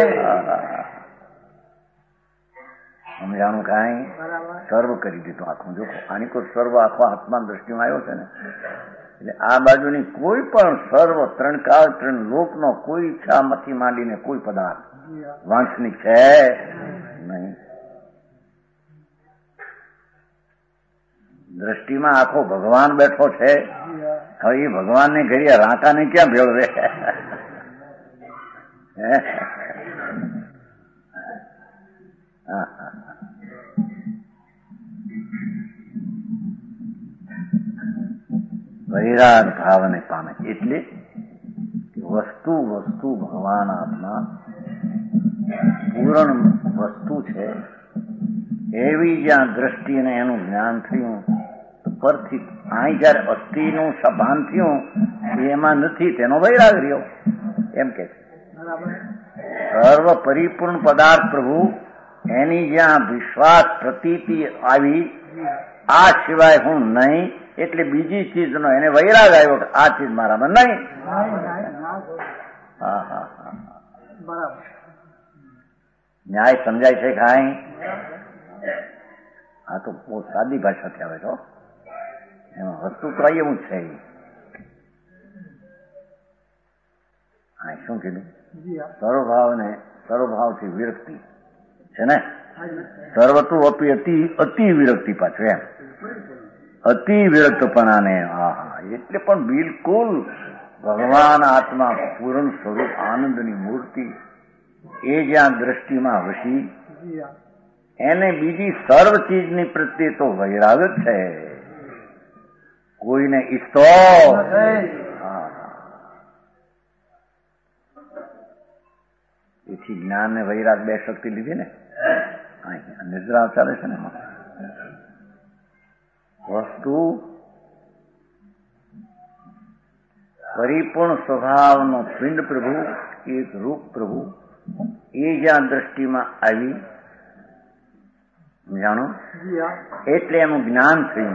સમજાણું કાંઈ? સર્વ કરી દીધું આખું. જો આની કોઈ સર્વ આખો આત્મા દ્રષ્ટિમાં આવ્યો છે ને, એટલે આ બાજુની કોઈ પણ સર્વ ત્રણ કાળ ત્રણ લોકનો કોઈ ઈચ્છામાંથી માંડીને કોઈ પદાર્થ વાંછનિક છે નહીં. દ્રષ્ટિમાં આખો ભગવાન બેઠો છે. હવે એ ભગવાનને ઘરે રાંકાને ક્યાં ભેળવે? વૈરાગ ભાવને પામે એટલે વસ્તુ વસ્તુ ભગવાન આત્મા પૂર્ણ વસ્તુ છે એવી જ્યાં દ્રષ્ટિને એનું જ્ઞાન થયું પરથી અહીં જયારે અસ્થિનું ભાન થયું એમાં નથી, તેનો વૈરાગ રહ્યો એમ કે છે. સર્વ પરિપૂર્ણ પદાર્થ પ્રભુ એની જ્યાં વિશ્વાસ પ્રતીતિ આવી આ સિવાય હું નહીં, એટલે બીજી ચીજનો એને વૈરાગ આવ્યો કે આ ચીજ મારામાં નહીં. હા હા હા બરાબર. ન્યાય સમજાય છે કાંઈ? આ તો બહુ સાદી ભાષાથી આવે છો, એમાં વસ્તુ તો એવું જ છે. હા શું કીધું? સર્વભાવ ને સર્વભાવથી વિરક્તિ છે ને, સર્વતું અપી અતિ અતિ વિરક્તિ પાછું એમ, અતિ વિરક્તપણાને. હા હા એટલે પણ બિલકુલ ભગવાન આત્મા પૂર્ણ સ્વરૂપ આનંદની મૂર્તિ એ જ્યાં દ્રષ્ટિમાં વસી, એને બીજી સર્વ ચીજની પ્રત્યે તો વૈરાગ જ છે, કોઈને ઈચ્છતો. એથી જ્ઞાન ને વૈરાગ બે શક્તિ લીધી ને. નિદ્રા ચાલે છે ને એમાં વસ્તુ પરિપૂર્ણ સ્વભાવનો પિંડ પ્રભુ, એક રૂપ પ્રભુ, એ જ્યાં દ્રષ્ટિમાં આવી જાણો એટલે એનું જ્ઞાન થયું.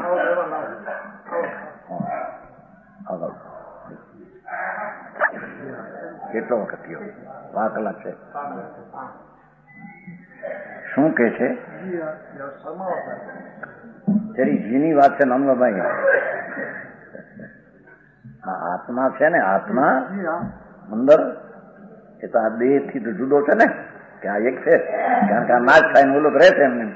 કેટલો વખત થયો? પાંચ કલાક છે. શું કે છે? તેરી જીની વાત છે નમલાભાઈ. આ આત્મા છે ને, આત્મા અંદર એ તો આ દેહ થી તો જુદો છે ને, કે આ એક છે, કારણ કે આ નાશ થાય ને ઓલો રહે છે એમને,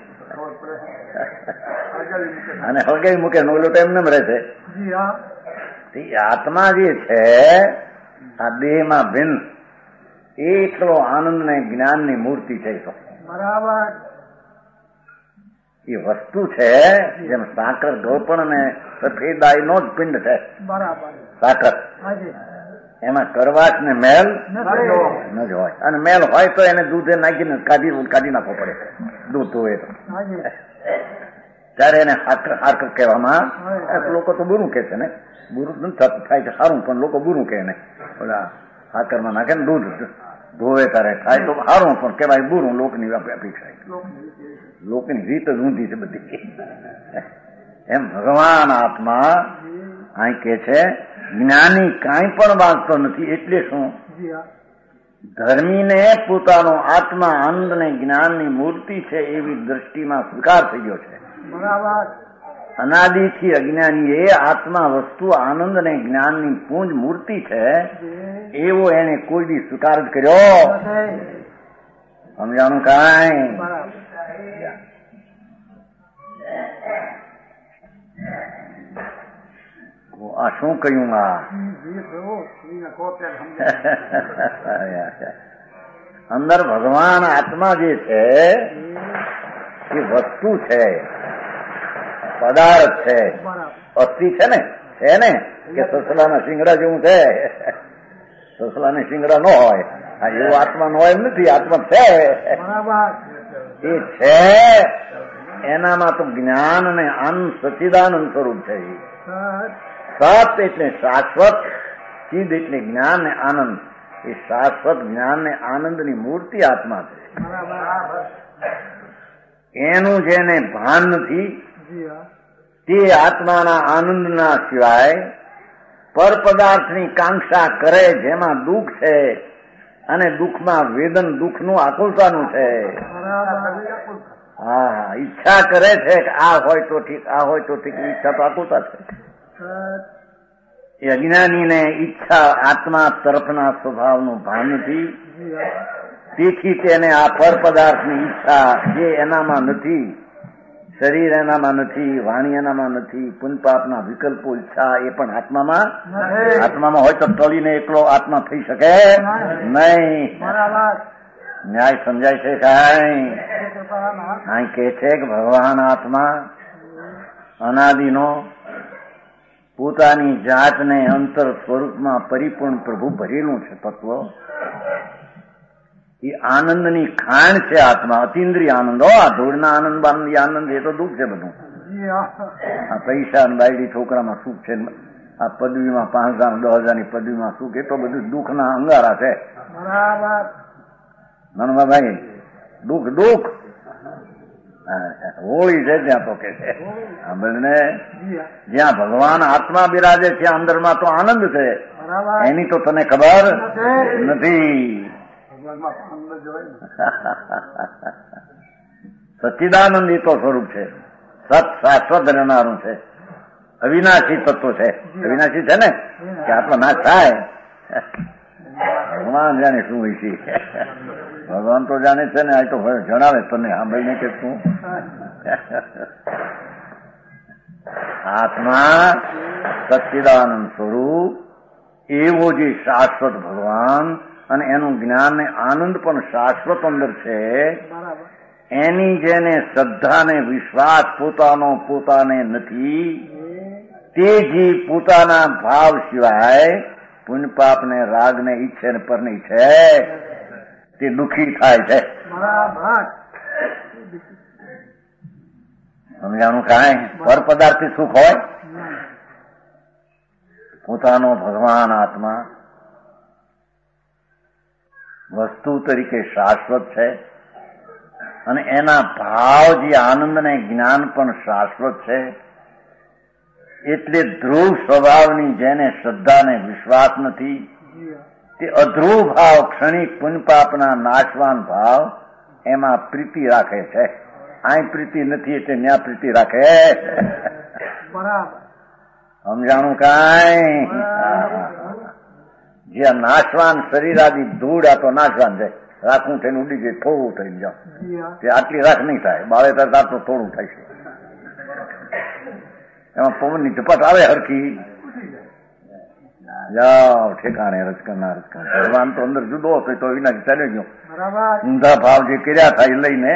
અને હળગાવી મૂકે ને ઓલો તો એમને રહે છે. આત્મા જે છે આ દેહમાં ભિન્ન, એ એટલો આનંદ ને જ્ઞાન ની મૂર્તિ છે. તો બરાબર એ વસ્તુ છે જેમ સાકર ગોપણ ને સફેદાઈ નો જ પિંડ છે. બરાબર સાકર એમાં કરવાશ ને મેલ ન જ હોય, અને મેલ હોય તો એને દૂધે નાખીને કાઢી કાઢી નાખવો પડે, દૂધ ધોવે તો ત્યારે એને હાકર હાકર કહેવામાં. લોકો તો બુરું કે છે ને, બુરું નથી થાય છે સારું, પણ લોકો બુરું કહે ને, ઓલા હાકર માં નાખે ને દૂધ ધોવે તારે થાય તો સારું, પણ કહેવાય બુરું. લોકની અપેક્ષા, લોકની રીત જ ઊંધી છે બધી. એમ ભગવાન આત્મા અહીં કે છે જ્ઞાની કાંઈ પણ વાંચતો નથી. એટલે શું? ધર્મીને પોતાનો આત્મા આનંદ ને જ્ઞાનની મૂર્તિ છે એવી દ્રષ્ટિમાં સ્વીકાર થઈ ગયો છે. બરાબર. અનાદિથી અજ્ઞાની એ આત્મા વસ્તુ આનંદ ને જ્ઞાનની પૂંજ મૂર્તિ છે એવો એને કોઈ દી સ્વીકાર જ કર્યો. સમજાણું કાંઈ? આ શું કહ્યું? આ અંદર ભગવાન આત્મા જે છે એ વસ્તુ છે, પદાર્થ છે, અસ્થિ છે ને, છે ને કે સસલાના શિંગડા જેવું છે. સસલાને શિંગડા ન હોય, આ એવું આત્મા નો એમ નથી. આત્મા છે એ છે, એનામાં તો જ્ઞાન અને આનંદ સચ્ચિદાનંદ સ્વરૂપ છે. સત એટલે શાશ્વત, ચિદ એટલે જ્ઞાન ને આનંદ. એ શાશ્વત જ્ઞાન ને આનંદ ની મૂર્તિ આત્મા છે. એનું જેને ભાન નથી તે આત્માના આનંદના સિવાય પર પદાર્થની કાંક્ષા કરે, જેમાં દુઃખ છે અને દુઃખમાં વેદન દુઃખનું આકુલતાનું છે. હા, ઈચ્છા કરે છે કે આ હોય તો ઠીક, આ હોય તો ઠીક, ઈચ્છા તો આકુલતા છે. એ અજ્ઞાનીને ઈચ્છા આત્મા તરફના સ્વભાવનું ભાન નથી, તેથી તેને આ પર પદાર્થની ઈચ્છા જે એનામાં નથી, શરીર એનામાં નથી, વાણી એનામાં નથી, પુણ્યપાપના વિકલ્પો ઈચ્છા એ પણ આત્મામાં આત્મામાં હોય તો ટળીને એકલો આત્મા થઈ શકે નહીં. ન્યાય સમજાય છે કાંઈ? અહીં કે છે કે ભગવાન આત્મા અનાદિનો પોતાની જાતને અંતર સ્વરૂપમાં પરિપૂર્ણ પ્રભુ ભરેલું છે તત્વ. એ આનંદની ખાણ છે આત્મા, અતિન્દ્રિય આનંદ. હો, આ ધૂળના આનંદ બાનંદ આનંદ એ તો દુઃખ છે બધું. આ પૈસા બાયડી છોકરામાં સુખ છે, આ પદવીમાં પાંચ હજાર દસ હજારની પદવીમાં સુખ, એ તો બધું દુઃખના અંગારા છે. બરાબર. નનભાઈ, દુઃખ દુઃખ હોળી છે ત્યાં તો કે છે સાંભળને, જ્યાં ભગવાન આત્મા બિરાજે ત્યાં અંદરમાં તો આનંદ છે, એની તો તને ખબર નથી. સચ્ચિદાનંદ એ તો સ્વરૂપ છે, સત શાશ્વત રહેનારું છે, અવિનાશી તત્વ છે. અવિનાશી છે ને કે આત્મા નાશ થાય, ભગવાન જાણે શું હોય છે. ભગવાન તો જાણે છે ને, આ તો જણાવે તને સાંભળીને કે શું. આત્મા સચ્ચિદાનંદ સ્વરૂપ એવો જે શાશ્વત ભગવાન અને એનું જ્ઞાન ને આનંદ પણ શાશ્વત અંદર છે, એની જેને શ્રદ્ધા ને વિશ્વાસ પોતાનો પોતાને નથી, તે જે પોતાના ભાવ સિવાય પુણ્ય પાપ ને રાગ ને ઈચ્છે ને પર ની છે તે દુઃખી થાય છે. સમજાણું કાંઈ પર પદાર્થથી સુખ હોય? પોતાનો ભગવાન આત્મા વસ્તુ તરીકે શાશ્વત છે અને એના ભાવ જે આનંદ ને જ્ઞાન પણ શાશ્વત છે. એટલે ધ્રુવ સ્વભાવની જેને શ્રદ્ધા ને વિશ્વાસ નથી, તે અધ્રુવ ભાવ ક્ષણિક પુણ્ય પાપના નાશવાન ભાવ એમાં પ્રીતિ રાખે છે. અહીં પ્રીતિ નથી એટલે ત્યાં પ્રીતિ રાખે. સમજાણું કાંઈ? જે નાશવાન શરીર આદિ ધૂળ આ તો નાશવાન છે, રાખવું થઈને ઉડી જાય, થોડું થઈ જાવ તે આટલી રાખ નહીં થાય, બાળે તરત તો થોડું થાય છે. એમાં પવનની ઝપટ આવે હરખી, જાઓ ઠેકાણે રચકરના રચકણ. ભગવાન તો અંદર જુદો હતો તો વિના ચાલ્યો ગયો. ઊંધા ભાવ જે કર્યા થાય એ લઈને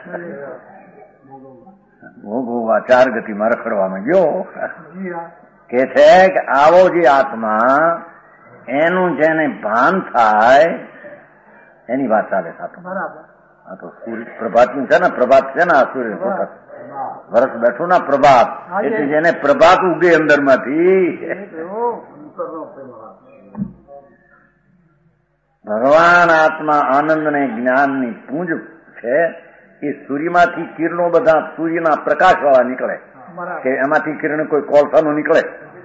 ભોગવવા ચાર ગતિમાં રખડવામાં ગયો. કે છે કે આવો જે આત્મા એનું જેને ભાન થાય એની વાત ચાલે સાથે. આ તો સૂર્ય પ્રભાતનું છે ને, પ્રભાત છે ને આ સૂર્ય પ્રકાશ વરસ બેઠું ના પ્રભાત, એટલે જેને પ્રભાત ઉગે અંદર માંથી. ભગવાન આત્મા આનંદ ને જ્ઞાન ની પૂંજ છે. એ સૂર્યમાંથી કિરણો બધા સૂર્યના પ્રકાશ વાળા નીકળે કે એમાંથી કિરણ કોઈ કોલસાનું નીકળે.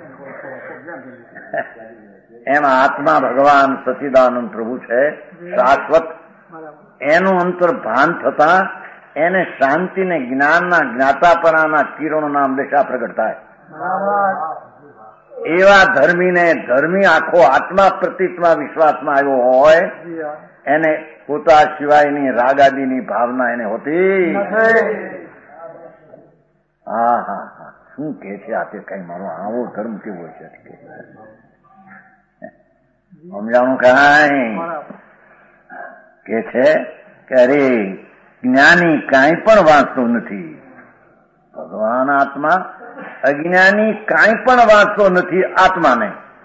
એમાં આત્મા ભગવાન સચ્ચિદાનંદ પ્રભુ છે શાશ્વત. એનું અંતર ભાન થતા એને શાંતિ ને જ્ઞાનના જ્ઞાતાપરાના કિરણો નામ દેશા પ્રગટ થાય. એવા ધર્મીને ધર્મી આખો આત્મા પ્રતીતમાં વિશ્વાસમાં આવ્યો હોય એને પોતા સિવાયની રાગાદીની ભાવના એને હોતી. હા હા હા શું કે છે આ તે કઈ મારો આવો ધર્મ કેવો છે સમજાણું કાંઈ? કે છે કે અરે જ્ઞાની કાંઈ પણ વાંચતો નથી, ભગવાન આત્મા અજ્ઞાની કાંઈ પણ વાંચતો નથી આત્માને.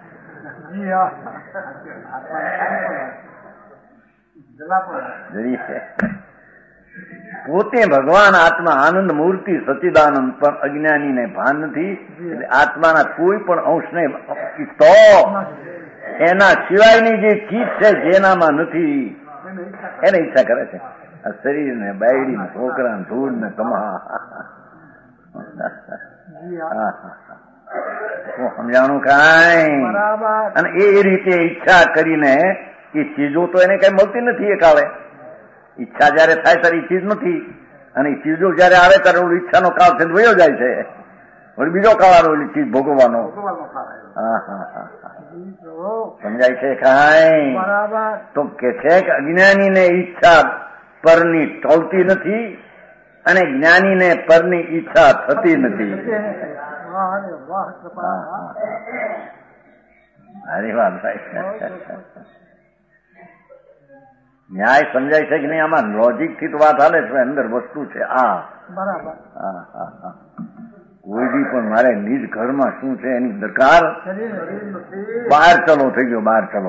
પોતે ભગવાન આત્મા આનંદ મૂર્તિ સચ્ચિદાનંદ પણ અજ્ઞાનીને ભાન નથી. એટલે આત્માના કોઈ પણ અંશને તો એના સિવાયની જે ચીજ છે જેનામાં નથી એને ઈચ્છા કરે છે. આ શરીર ને બાયડી ને છોકરા ને ધૂળ ને તમા સમજાણું કાંઈ? અને એ રીતે ઈચ્છા કરીને એ ચીજો તો એને કઈ મળતી નથી. એ કાળે ઈચ્છા જયારે થાય ત્યારે એ ચીજ નથી, અને એ ચીજો જયારે આવે ત્યારે ઓલી ઈચ્છાનો કાળ થઈને વયો જાય છે, વળી બીજો કાળ આવે ઓલી ચીજ ભોગવવાનો. હા હા હા સમજાય છે કાંઈ? તો કે છે કે અજ્ઞાનીને ઈચ્છા પરની ટળતી નથી અને જ્ઞાનીને પરની ઈચ્છા થતી નથી. અરે વાત ભાઈ, ન્યાય સમજાય છે કે નહીં? આમાં લોજિક થી તો વાત હાલે છે, અંદર વસ્તુ છે આ. બરાબર. હા હા હા કોઈ બી પણ મારે નિજ ઘરમાં શું છે એની દરકાર. બહાર ચલો થઈ ગયો, બહાર ચલો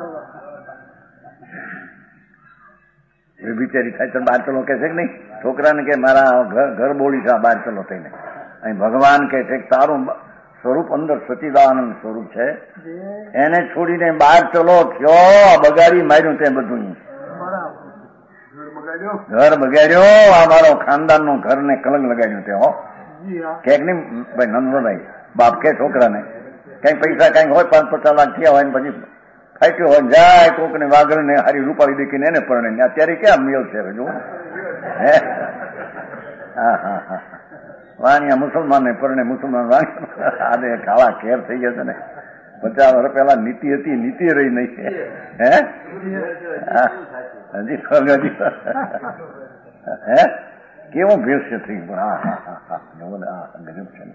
એ બિચારી થાય તો બહાર ચલો કે છે કે નહીં? છોકરાને કે મારા ઘર બોલી છે બહાર ચલો થઈને. અહીં ભગવાન કે છે કે તારું સ્વરૂપ અંદર સચ્ચિદાનંદ સ્વરૂપ છે, એને છોડીને બહાર ચલો થયો બગાડી માર્યું તે બધું. ઘર બગાડ્યો, આ મારો ખાનદાન નું ઘર ને કલંક લગાડ્યું તે હો ક્યાંક નહીં ભાઈ નંદભાઈ બાપ કે છોકરાને કઈ પૈસા કઈક હોય પાંચ પચાસ લાખ થયા હોય ને પછી ફાટ્યો હોય જાય કોક ને વાઘર ને હારી રૂપાવી દેખીને એને પરણે અત્યારે ક્યાં મેળ છે જો હે હા હા હા વાણિયા મુસલમાન ને પરણે મુસલમાન વાણિયા આને કાળા કેર થઈ ગયા છે ને પચાસ વર્ષ પેલા નીતિ હતી નીતિ રહી નહીં છે હે હજી હજી હે કેવું ભેળસે થઈ પણ હા હા હા હા ગજબ છે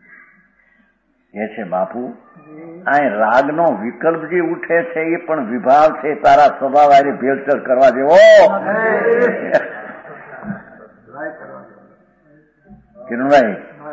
એ છે બાપુ આ રાગનો વિકલ્પ જે ઉઠે છે એ પણ વિભાવ છે તારા સ્વભાવ આરે ભેળસેળ કરવા જેવો કિરણભાઈ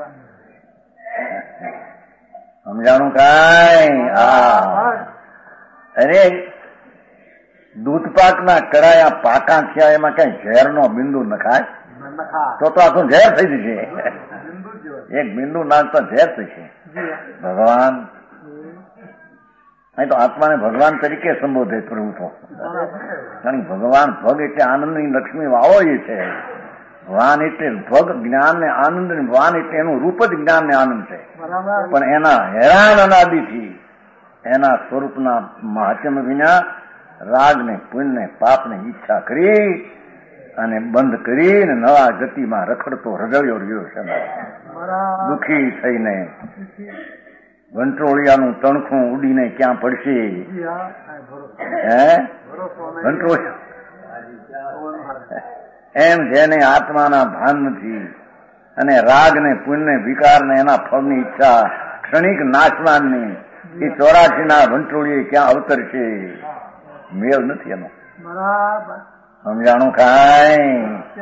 સમજાણું કાંઈ હા અરે દૂધ પાકના કડાયા પાકા થયા એમાં કઈ ઝેરનો બિંદુ નખાય તો તો આખું ઝેર થઈ જશે એક બિંદુ નાખતા ઝેર થશે ભગવાન અહીં તો આત્માને ભગવાન તરીકે સંબોધે પ્રભુ તો કારણ કે ભગવાન ભગ એટલે આનંદની લક્ષ્મી વાવો એ છે વાન એટલે ભગ જ્ઞાન ને આનંદ વાન એટલે એનું રૂપ જ જ્ઞાન ને આનંદ છે પણ એના હેરાન અનાદિથી એના સ્વરૂપના મહાત્મ્ય વિના રાગ ને પુણ્ય ને પાપ ને ઈચ્છા કરી અને બંધ કરીને નવા ગતિમાં રખડતો રજળ્યો રહ્યો છે દુઃખી થઈને વંટોળિયાનું તણખું ઉડીને ક્યાં પડશે હે વંટોળિયા એમ જેને આત્માના ભાન નથી અને રાગ ને પુણ્ય ને વિકાર ને એના ફળની ઈચ્છા ક્ષણિક નાશવાનની એ ચોરાશી ના વંટોળીએ ક્યાં અવતરશે મેળ નથી એનો સમજાણું કાંઈ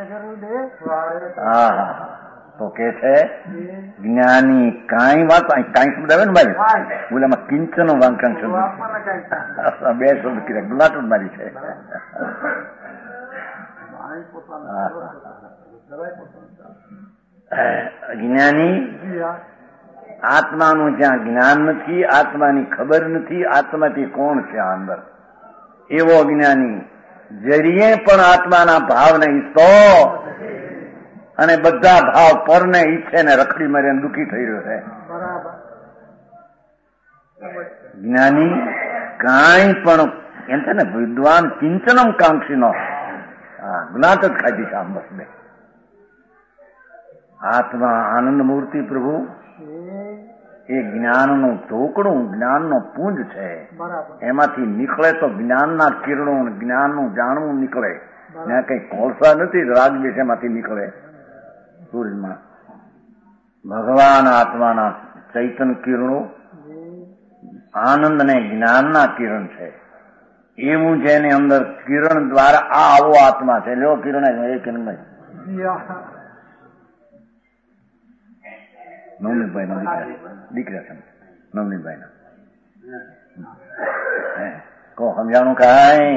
હા હા તો કે છે જ્ઞાની કાંઈ વાત કાંઈ શબ્દ આવે ને ભાઈ બોલે એમાં કિંચન વાંકણ શબ્દ બે શબ્દ કીધા ગુલાટ જ મારી છે જ્ઞાની આત્માનું જ્યાં જ્ઞાન નથી આત્માની ખબર નથી આત્માથી કોણ છે આ અંદર એવો જ્ઞાની જરીએ પણ આત્માના ભાવને ઈચ્છતો અને બધા ભાવ પરને ઈચ્છે ને રખડી મારી દુઃખી થઈ રહ્યો છે જ્ઞાની કાંઈ પણ એમ છે ને વિદ્વાન કિંચનમ કાંક્ષી નો હા જ્ઞાત જ ખાધી છે આમ બસ બે આત્મા આનંદ મૂર્તિ પ્રભુ એ જ્ઞાનનું ઢોકણું જ્ઞાનનો પુંજ છે એમાંથી નીકળે તો જ્ઞાનના કિરણો જ્ઞાનનું જાણવું નીકળે ત્યાં કઈ કોલસા નથી રાગ વિશે એમાંથી નીકળે સૂર્યમાં ભગવાન આત્માના ચૈતન કિરણો આનંદ ને જ્ઞાનના કિરણ છે એવું જેને અંદર કિરણ દ્વારા આ આવો આત્મા છે લ્યો કિરણ એ કિરણભાઈ નવનીતભાઈ ના દીકરા છે નવનીતભાઈ ના કહો સમજાણું કાંઈ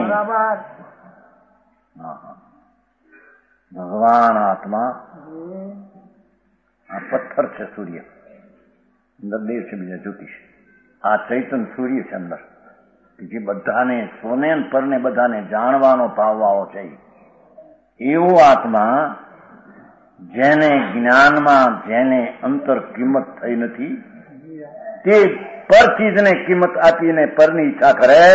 ભગવાન આત્મા આ પથ્થર છે સૂર્ય અંદર દેવ છે બીજા જ્યોતિષ આ ચૈતન સૂર્ય છે અંદર જે બધાને સોને પરને બધાને જાણવાનો પાવવાળો છે એવો આત્મા જેને જ્ઞાનમાં જેને અંતર કિંમત થઈ નથી તે પર ચીજને કિંમત આપીને પરની ઈચ્છા કરે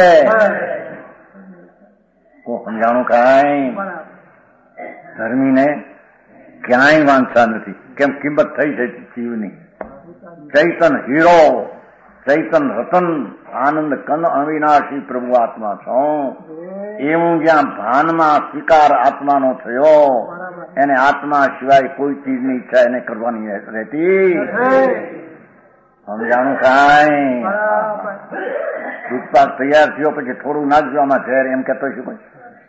કો સમજાણું કાંઈ ધર્મીને ક્યાંય વાંચતા નથી કેમ કિંમત થઈ છે જીવની ચૈતન હીરો ચૈતન રતન આનંદ કંદ અવિનાશી પ્રભુ આત્મા છો એવું જ્યાં ભાનમાં સ્વીકાર આત્માનો થયો એને આત્મા સિવાય કોઈ ચીજની ઈચ્છા એને કરવાની રહેતી સમજાણું કાંઈ દૂધપાક તૈયાર થયો પછી થોડું નાખજો આમાં ઝેર એમ કેતો શું કોઈ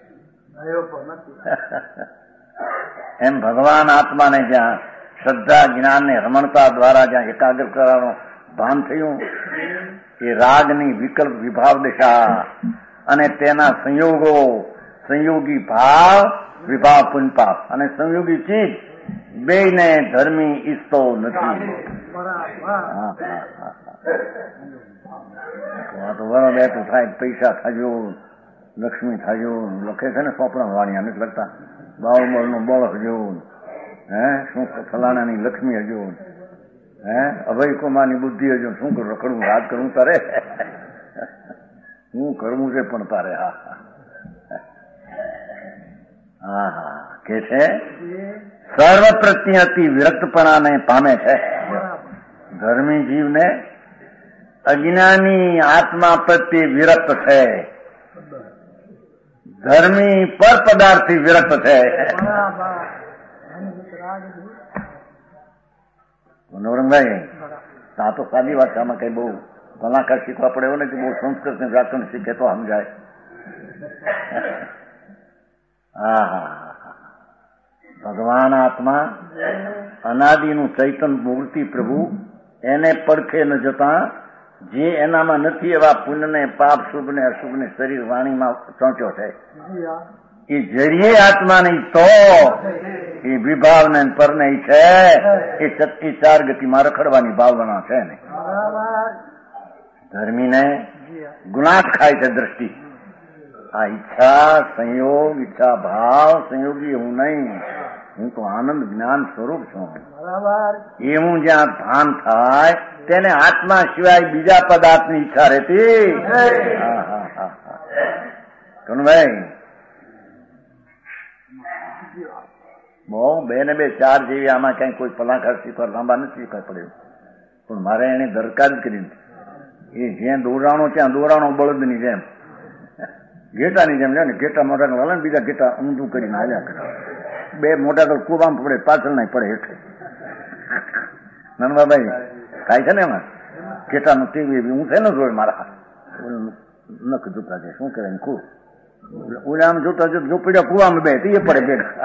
એમ ભગવાન આત્માને જ્યાં શ્રદ્ધા જ્ઞાન ને રમણતા દ્વારા જ્યાં એકાગ્ર કરવાનું ભાન થયું એ રાગની વિકલ્પ વિભાવ દિશા અને તેના સંયોગો સંયોગી ભાવ વિભાવ પુનપાપ અને સંયોગી ચીજ બે ને ધર્મી ઈચ્છતો નથી તો વરો બેઠું થાય પૈસા થાજો લક્ષ્મી થાજો લખે છે ને સોપડા વાણિયા નથી લખતા બાહુબળનું બળ હજુન, હે શું ફલાણાની લક્ષ્મી હજુન, હે અભય કુમારની બુદ્ધિ હજુન, શું કરું રખડવું રાજ કરવું તારે, શું કરવું છે પણ તારે. હા હા હા કે છે સર્વ પ્રત્યે અતિ વિરક્તપણાને પામે છે. ધર્મી જીવને અજ્ઞાની આત્મા પ્રત્યે વિરક્ત છે, ધર્મી પર પદાર્થથી વિરક્ત છે. નવરંગભાઈ આ તો સાદી વાત છે, આમાં કઈ બહુ કલાકાર શીખવા પડે એવું નથી, બહુ સંસ્કૃત ને વ્યાકરણ શીખે તો સમજાય. હા હા ભગવાન આત્મા અનાદિનું ચૈતન મૂર્તિ પ્રભુ એને પડખે ન જતા જે એનામાં નથી એવા પુણ્યને પાપ શુભ ને અશુભ ને શરીર વાણીમાં ચોંટ્યો છે એ જરીએ આત્મા નહીં તો એ વિભાવ ને પરને છે એ ચત્તી ચાર ગતિમાં રખડવાની ભાવના છે ને. ધર્મીને ગુનાશ ખાય છે દ્રષ્ટિ. આ ઈચ્છા સંયોગ ઈચ્છા ભાવ સંયોગી હું નહીં, હું તો આનંદ જ્ઞાન સ્વરૂપ છું. એવું જ્યાં ભાન થાય તેને આત્મા સિવાય બીજા પદાર્થની ઈચ્છા રહેતી. હા હા હા હા કનુભાઈ બહુ બે ને બે ચાર જેવી આમાં કઈ કોઈ પલાકાર શીખવા લાંબા નથી શીખવા પડ્યું, પણ મારે એને દરકાર જ કરી એ જ્યાં દોરાણો ત્યાં દોરાણો બળદની જેમ ઘેટાની જેમ લે ને ઘેટા મોટા હાલે ને બીજા ઘેટા ઊંધું કરીને હાલ્યા કરે. બે મોટા તો કુવામાં પડે પાછળ ના પડે હેઠે. નંદબાભાઈ થાય છે ને એમાં ઘેટાનું ટીવી હું છે ને જોડે મારા નખ જોતા છે શું કહેવાય ખુબ ઓલે આમ જોતા જો પડ્યા કુવામાં બે એ પડે ભેગા.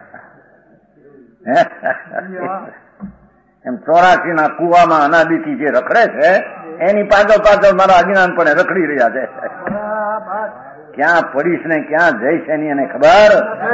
એમ ચોરાસી ના કુવામાં અનાદિથી જે રખડે છે એની પાછળ પાછળ મારા અજ્ઞાન પણ રખડી રહ્યા છે. ક્યાં પડીશ ને ક્યાં જઈશ એની એને ખબર.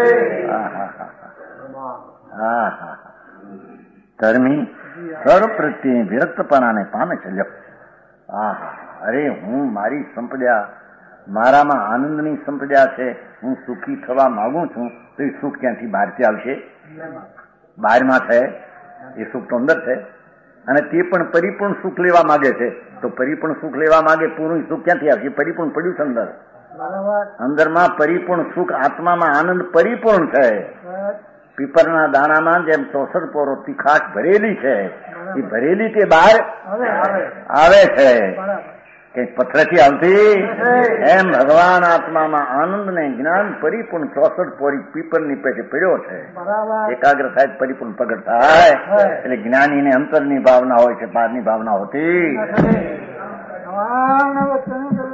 હા હા ધર્મી સર્વ પ્રત્યે વિરક્તપણાને પામે છે. હા અરે હું મારી સંપદા મારામાં આનંદની સંપદા છે, હું સુખી થવા માંગુ છું તો એ સુખ ક્યાંથી બહારથી આવશે? બહારમાં છે એ સુખ તો અંદર છે, અને તે પણ પરિપૂર્ણ સુખ લેવા માંગે છે તો પરિપૂર્ણ સુખ લેવા માંગે પૂરું સુખ ક્યાંથી આવશે? પરિપૂર્ણ પડ્યું છે અંદર. અંદરમાં પરિપૂર્ણ સુખ આત્મામાં આનંદ પરિપૂર્ણ છે. પીપરના દાણામાં જેમ ચોસઠ પોરો તીખાશ ભરેલી છે એ ભરેલી તે બહાર આવે છે કે પથ્થરથી આવતી. એમ ભગવાન આત્મામાં આનંદ ને જ્ઞાન પરિપૂર્ણ ચોસઠ પોરી પીપરની પેટે પડ્યો છે. એકાગ્ર થાય પરિપૂર્ણ પ્રગટ થાય એટલે જ્ઞાની ને અંતરની ભાવના હોય છે, બહારની ભાવના હોતી.